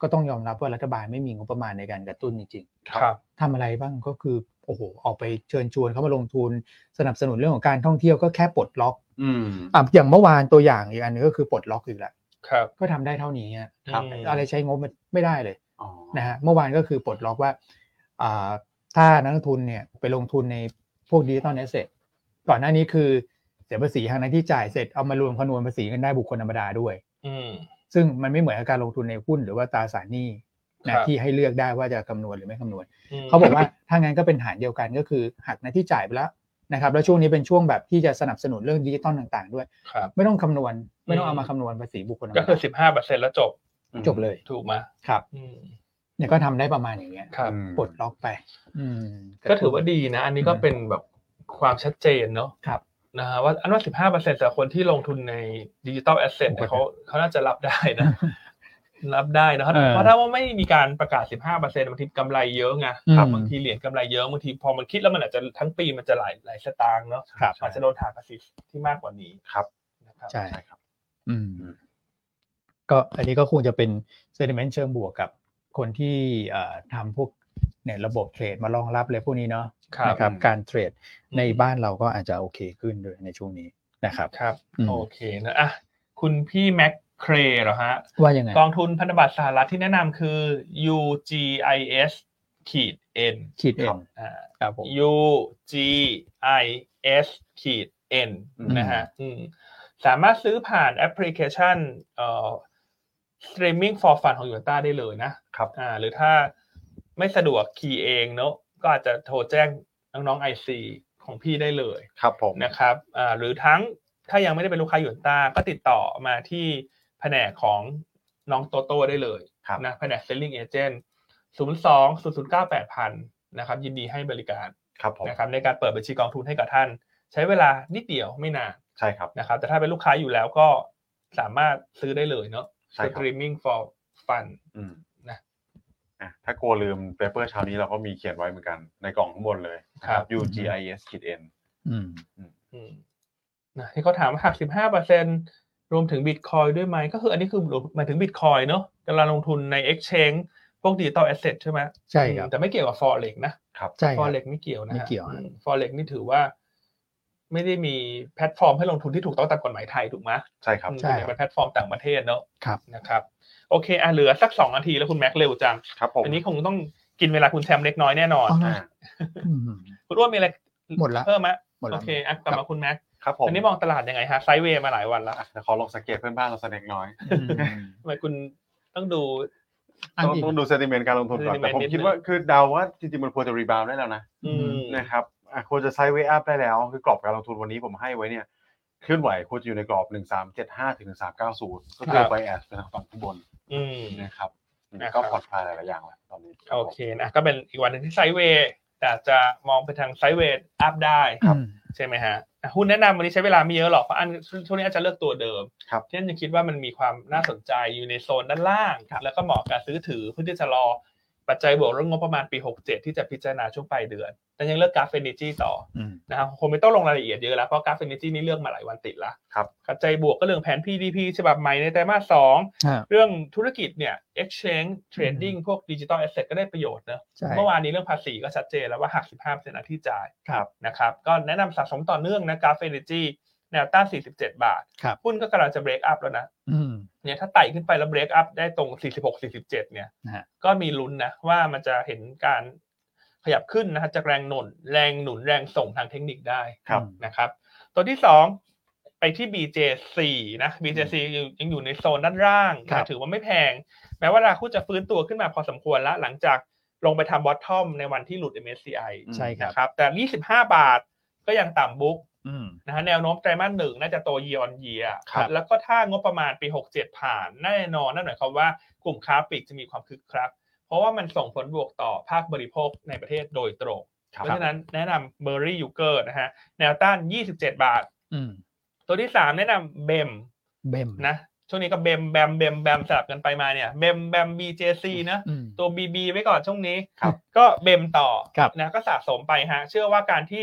ก็ต้องยอมรับว่ารัฐบาลไม่มีงบประมาณในการกระตุ้นจริงๆครับทำอะไรบ้างก็คือโอ้โหออกไปเชิญชวนเขามาลงทุนสนับสนุนเรื่องของการท่องเที่ยวก็แค่ปลดล็อกอืมอ่ะอย่างเมื่อวานตัวอย่างอีกอันนึงก็คือปลดล็อกอีกแล้วครับก็ทำได้เท่านี้ครับอะไรใช้งบไม่ได้เลยอ๋อนะฮะเมื่อวานก็คือปลดล็อกว่าอ่าถ้านักลงทุนเนี่ยไปลงทุนในพวกดิจิตอลแอสเซทก่อนหน้านี้คือเสียภาษีทางนั้นที่จ่ายเสร็จเอามารวมคำนวณภาษีกันได้บุคคลธรรมดาด้วยอืมซึ่งมันไม่เหมือนกับการลงทุนในหุ้นหรือว่าตราสารหนี้นะที่ให้เลือกได้ว่าจะคำนวณหรือไม่คำนวณเขาบอกว่าถ้างั้นก็เป็นฐานเดียวกันก็คือหักหน้าที่จ่ายไปแล้วนะครับแล้วช่วงนี้เป็นช่วงแบบที่จะสนับสนุนเรื่องดิจิตอลต่างๆด้วยไม่ต้องคำนวณไม่ต้องเอามาคำนวณภาษีบุคคลธรรมดาก็คือ สิบห้าเปอร์เซ็นต์ แล้วจบจบเลยถูกมั้ยครับเนี่ยก็ทำได้ประมาณอย่างเงี้ยปลดล็อกไปก็ถือว่าดีนะอันนี้ก็เป็นแบบความชัดเจนเนาะนะฮะว่าอันว่า สิบห้าเปอร์เซ็นต์ สำหรับคนที่ลงทุนในดิจิตอลแอสเซทเนี่ยเขาเขาน่าจะรับได้นะรับได้นะเพราะถ้าว่าไม่มีการประกาศ สิบห้าเปอร์เซ็นต์ บางทีกำไรเยอะไงบางทีเหรียญกำไรเยอะบางทีพอมันคิดแล้วมันอาจจะทั้งปีมันจะหลายหลายสตางค์เนาะอาจจะโดนหักภาษีที่มากกว่านี้ครับนะครับใช่ครับอืมก็อันนี้ก็คงจะเป็นเซนติเมนต์เชิงบวกกับคนที่ทำพวกเนี่ยระบบเทรดมารองรับเลยพวกนี้เนาะนะครับการเทรดในบ้านเราก็อาจจะโอเคขึ้นด้วยในช่วงนี้นะครับครับโอเคนะอ่ะคุณพี่แม็กเครเหรอฮะว่ายังไงกองทุนพันธบัตรสหรัฐที่แนะนำคือ ยู จี ไอ เอส N ขีด N อ่าครับผมยู จี ไอ เอส N นะฮะอืมสามารถซื้อผ่านแอปพลิเคชันเอ่อ Streaming for Fun ของ Yuanta ได้เลยนะครับอ่าหรือถ้าไม่สะดวกคีย์เองเนาะก็อาจจะโทรแจ้งน้องๆ ไอ ซี ของพี่ได้เลยครับผมนะครับอ่าหรือทั้งถ้ายังไม่ได้เป็นลูกค้าYuantaก็ติดต่อมาที่แผนกของน้องโตโต้ได้เลยนะแผนก Selling Agent ศูนย์ สอง ศูนย์ ศูนย์ เก้า แปด ศูนย์ ศูนย์ นะครับยินดีให้บริการนะครับในการเปิดบัญชีกองทุนให้กับท่านใช้เวลานิดเดียวไม่นานใช่ครับนะครับแต่ถ้าเป็นลูกค้าอยู่แล้วก็สามารถซื้อได้เลยเนาะ Streaming for Fun อืมนะอ่ะถ้ากลัวลืมเปเปอร์เช้านี้เราก็มีเขียนไว้เหมือนกันในกล่องข้างบนเลยครับ ยู จี ไอ เอส N อืมอืมนะที่เขาถามว่าหัก สิบห้าเปอร์เซ็นต์ รวมถึง Bitcoin ด้วยไหมก็คืออันนี้คือหมายถึง Bitcoin เนาะการลงทุนใน Exchange พวก Digital Asset ใช่ไหมใช่ครับแต่ไม่เกี่ยวกับ Forex นะครับ Forex ไม่เกี่ยวนะไม่เกี่ยว Forex นี่ถือว่าไม่ได้มีแพลตฟอร์มให้ลงทุนที่ถูกต้องตามกฎหมายไทยถูกไหมใช่ครับใช่เป็นแพลตฟอร์มต่างประเทศเนาะครับนะครับโอเคอ่ะเหลือสักสองนาทีแล้วคุณแม็กเร็วจังครับผมอันนี้คงต้องกินเวลาคุณแซมเล็กน้อยแน่นอนคุณอ้วนมีอะไรหมดแล้วเพิ่มไหมโอเคอ่ะกลับมาคุณแม็กครับผมอันนี้มองตลาดยังไงฮะไซด์เวย์มาหลายวันแล้วขอลองสังเกตเพื่อนบ้านเราสักเล็กน้อยทำไมคุณต้องดูต้องต้องดูเซนติเมนต์การลงทุนก่อนแต่ผมคิดว่าคือเดาว่าจริงๆมันควรจะรีบาวด์ได้แล้วนะนะครับควรจะไซด์เวย์อัพได้แล้วคือกรอบการลงทุนวันนี้ผมให้ไว้เนี่ยเคลื่อนไหวควรจะอยู่ในกรอบหนึ่งพันสามร้อยเจ็ดสิบห้าถึงหนึ่งพันสามร้อยเก้าสิบก็คือไบแอสเป็นทางฝั่งข้างบนนะครับก็ผ่อนคลายหลายๆอย่างแหละตอนนี้โอเคนะก็เป็นอีกวันนึงที่ไซด์เวย์แต่จะมองไปทางไซด์เวย์อัพได้ใช่ไหมฮะหุ้นแนะนำวันนี้ใช้เวลาไม่เยอะหรอกเพราะอันช่วงนี้อาจจะเลือกตัวเดิมที่นั่นจะคิดว่ามันมีความน่าสนใจอยู่ในโซนด้านล่างแล้วก็เหมาะกับการซื้อถือเพื่อที่จะรอปัจจัยบวกเรื่องงบประมาณปีหกสิบเจ็ดที่จะพิจารณาช่วงปลายเดือนแต่ยังเลือกกราฟเฟนิจี้ต่อนะครับคงไม่ต้องลงรายละเอียดเยอะแล้วเพราะกราฟเฟนิจี้นี่เลือกมาหลายวันติดแล้วปัจจัยบวกก็เรื่องแผน พี ดี พี ฉบับใหม่ในไตรมาสสองเรื่องธุรกิจเนี่ย exchange trading พวก digital asset ก็ได้ประโยชน์นะเมื่อวานนี้เรื่องภาษีก็ชัดเจนแล้วว่าหัก สิบห้าเปอร์เซ็นต์ ที่จ่ายนะครับก็แนะนำสะสมต่อเนื่องนะกราฟเฟนิจี้แนวต้านสี่สิบเจ็ดบาทหุ้นก็กำลังจะ break up แล้วนะเนี่ยถ้าไต่ขึ้นไปแล้ว break up ได้ตรงสี่สิบหก สี่สิบเจ็ดเนี่ยก็มีลุ้นนะว่ามันจะเห็นการขยับขึ้นนะฮะจากแรงหนุนแรงหนุนแรงส่งทางเทคนิคได้นะครับตัวที่สองไปที่ บี เจ ซี นะ บี เจ ซี ยังอยู่ในโซนด้านล่างนะถือว่าไม่แพงแม้ว่าราคาจะฟื้นตัวขึ้นมาพอสมควรแล้วหลังจากลงไปทำ bottom ในวันที่หลุด เอ็ม เอส ซี ไอใช่ครับนะครับแต่ยี่สิบห้าบาทก็ยังต่ำบุ๊กนะฮะแนวโน้มไตรมาสหนึ่งน่าจะโต year on year แล้วก็ถ้างบประมาณปีหกสิบเจ็ดผ่านแน่นอนนั่นหมายความว่ากลุ่มค้าปลีกจะมีความคึกคักเพราะว่ามันส่งผลบวกต่อภาคบริโภคในประเทศโดยตรงเพราะฉะนั้นแนะนำ Berry Yuger นะฮะแนวต้านยี่สิบเจ็ดบาทตัวที่สามแนะนำ บี อี เอ็มบี อี เอ็มนะช่วงนี้ก็ บี อี เอ็ม แบม บี อี เอ็ม แบมสลับกันไปมาเนี่ย บี อี เอ็ม แบม บี เจ ซี นะตัว บี บี ไว้ก่อนช่วงนี้ก็ บี อี เอ็ม ต่อนะก็สะสมไปฮะเชื่อว่าการที่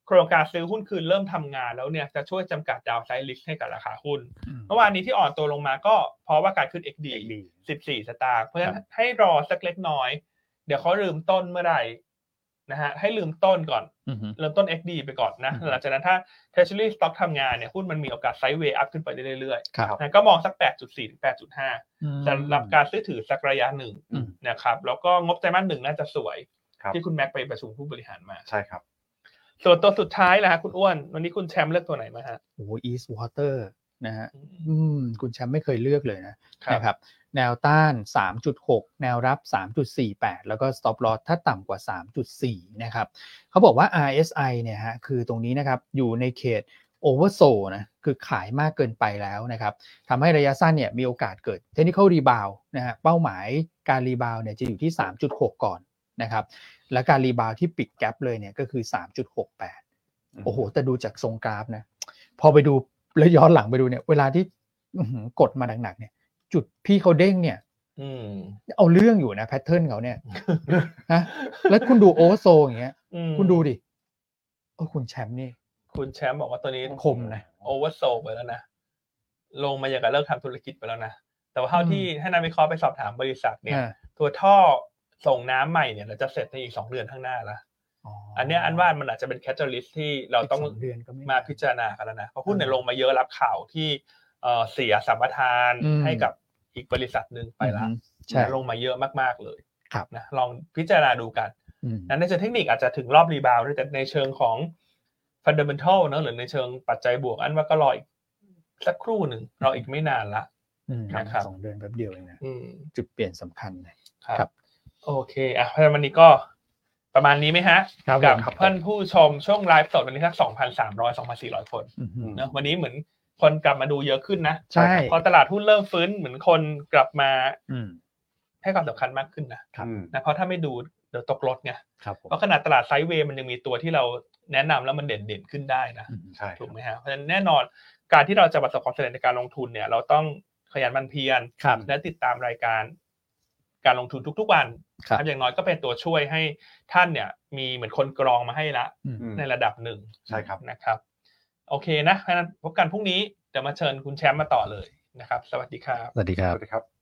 โครงการซื้อหุ้นคืนเริ่มทำงานแล้วเนี่ยจะช่วยจำกัดดาวไซด์ริสก์ให้กับราคาหุ้นเมื่อวานนี้ที่อ่อนตัวลงมาก็เพราะว่าการขึ้น เอ็กซ์ ดี สิบสี่สตางค์เพราะฉะนั้นให้รอสักเล็กน้อยเดี๋ยวเขาลืมต้นเมื่อไหร่นะฮะให้ลืมต้นก่อนเริ่มต้น เอ็กซ์ ดี ไปก่อนนะหลังจากนั้นถ้า Treasury Stock ทำงานเนี่ยหุ้นมันมีโอกาสไซด์เวย์อัพขึ้นไปเรื่อยๆนะก็มองสัก แปดจุดสี่ ถึง แปดจุดห้า สำหรับการซื้อถือสักระยะหนึ่งนะครับแล้วก็งบไตรมาสหนึ่งน่าจะสวยที่คุณแม็กไปประชุมผู้บริหารมาใช่ครับส่วนตัวสุดท้ายล่ะคุณอ้วนวันนี้คุณแชมป์เลือกตัวไหนมาฮะโอ้ East Water นะฮะอืมคุณแชมป์ไม่เคยเลือกเลยนะนะครับแนวต้าน สามจุดหก แนวรับ สามจุดสี่แปด แล้วก็ stop loss ถ้าต่ำกว่า สามจุดสี่ นะครับเขาบอกว่า อาร์ เอส ไอ เนี่ยฮะคือตรงนี้นะครับอยู่ในเขต oversold นะคือขายมากเกินไปแล้วนะครับทำให้ระยะสั้นเนี่ยมีโอกาสเกิด technical rebound นะฮะเป้าหมายการ rebound เนี่ยจะอยู่ที่ สามจุดหก ก่อนนะครับและการ rebound ที่ปิด gap เลยเนี่ยก็คือ สามจุดหกแปด โอ้โหแต่ดูจากทรงกราฟนะพอไปดูแล้วย้อนหลังไปดูเนี่ยเวลาที่กดมาหนักๆเนี่ยจุดพี่เขาเด้งเนี่ยเอาเรื่องอยู่นะแพทเทิร์นเขาเนี่ยนะแล้วคุณดูโอเวอร์โซอย่างเงี้ยคุณดูดิโอ้คุณแชมป์นี่คุณแชมป์บอกว่าตัวนี้คมนะโอเวอร์โซไปแล้วนะลงมาอย่างกับเลิกทำธุรกิจไปแล้วนะแต่ว่าเท่าที่ให้นักวิเคราะห์ไปสอบถามบริษัทเนี่ยตัวท่อส่งน้ำใหม่เนี่ยเราจะเสร็จในอีกสองเดือนข้างหน้าแล้วอันนี้อันว่ามันอาจจะเป็นแคตตาลิสต์ที่เราต้องมาพิจารณากันแล้วนะเพราะหุ้นเนี่ยลงมาเยอะรับข่าวที่เสียสัมปทานให้กับอีกบริษัทหนึ่งไปแล้วลงมาเยอะมากๆเลยนะลองพิจารณาดูกันนั้นในเชิงเทคนิคอาจจะถึงรอบรีบาวด์แต่ในเชิงของ fundamental เนอะหรือในเชิงปัจจัยบวกอันว่าก็รออีกสักครู่หนึ่งรออีกไม่นานละนะครับสองเดือนแป๊บเดียวเองนะจุดเปลี่ยนสำคัญเลยครับโอเคอ่ะเพราะฉะนั้นวันนี้ก็ประมาณนี้ไหมฮะกับเพื่อนผู้ชมช่วงไลฟ์สดวันนี้สัก สองพันสามร้อย สองพันสี่ร้อย คนเนอะวันนี้เหมือนคนกลับมาดูเยอะขึ้นนะใช่พอตลาดหุ้นเริ่มฟื้นเหมือนคนกลับมาให้ความสำคัญมากขึ้นนะนะเพราะถ้าไม่ดูเดี๋ยวตกรถไงเพราะขนาดตลาดไซด์เวย์มันยังมีตัวที่เราแนะนำแล้วมันเด่นๆขึ้นได้นะถูกไหมฮะเพราะฉะนั้นแน่นอนการที่เราจะประสบความสำเร็จในการลงทุนเนี่ยเราต้องขยันหมั่นเพียรและติดตามรายการการลงทุนทุกๆวันครับอย่างน้อยก็เป็นตัวช่วยให้ท่านเนี่ยมีเหมือนคนกรองมาให้ละในระดับหนึ่งใช่ครับนะครับโอเคนะเพราะฉะนั้นพบกันพรุ่งนี้เดี๋ยวมาเชิญคุณแชมป์มาต่อเลยนะครับสวัสดีครับสวัสดีครับสวัสดีครับ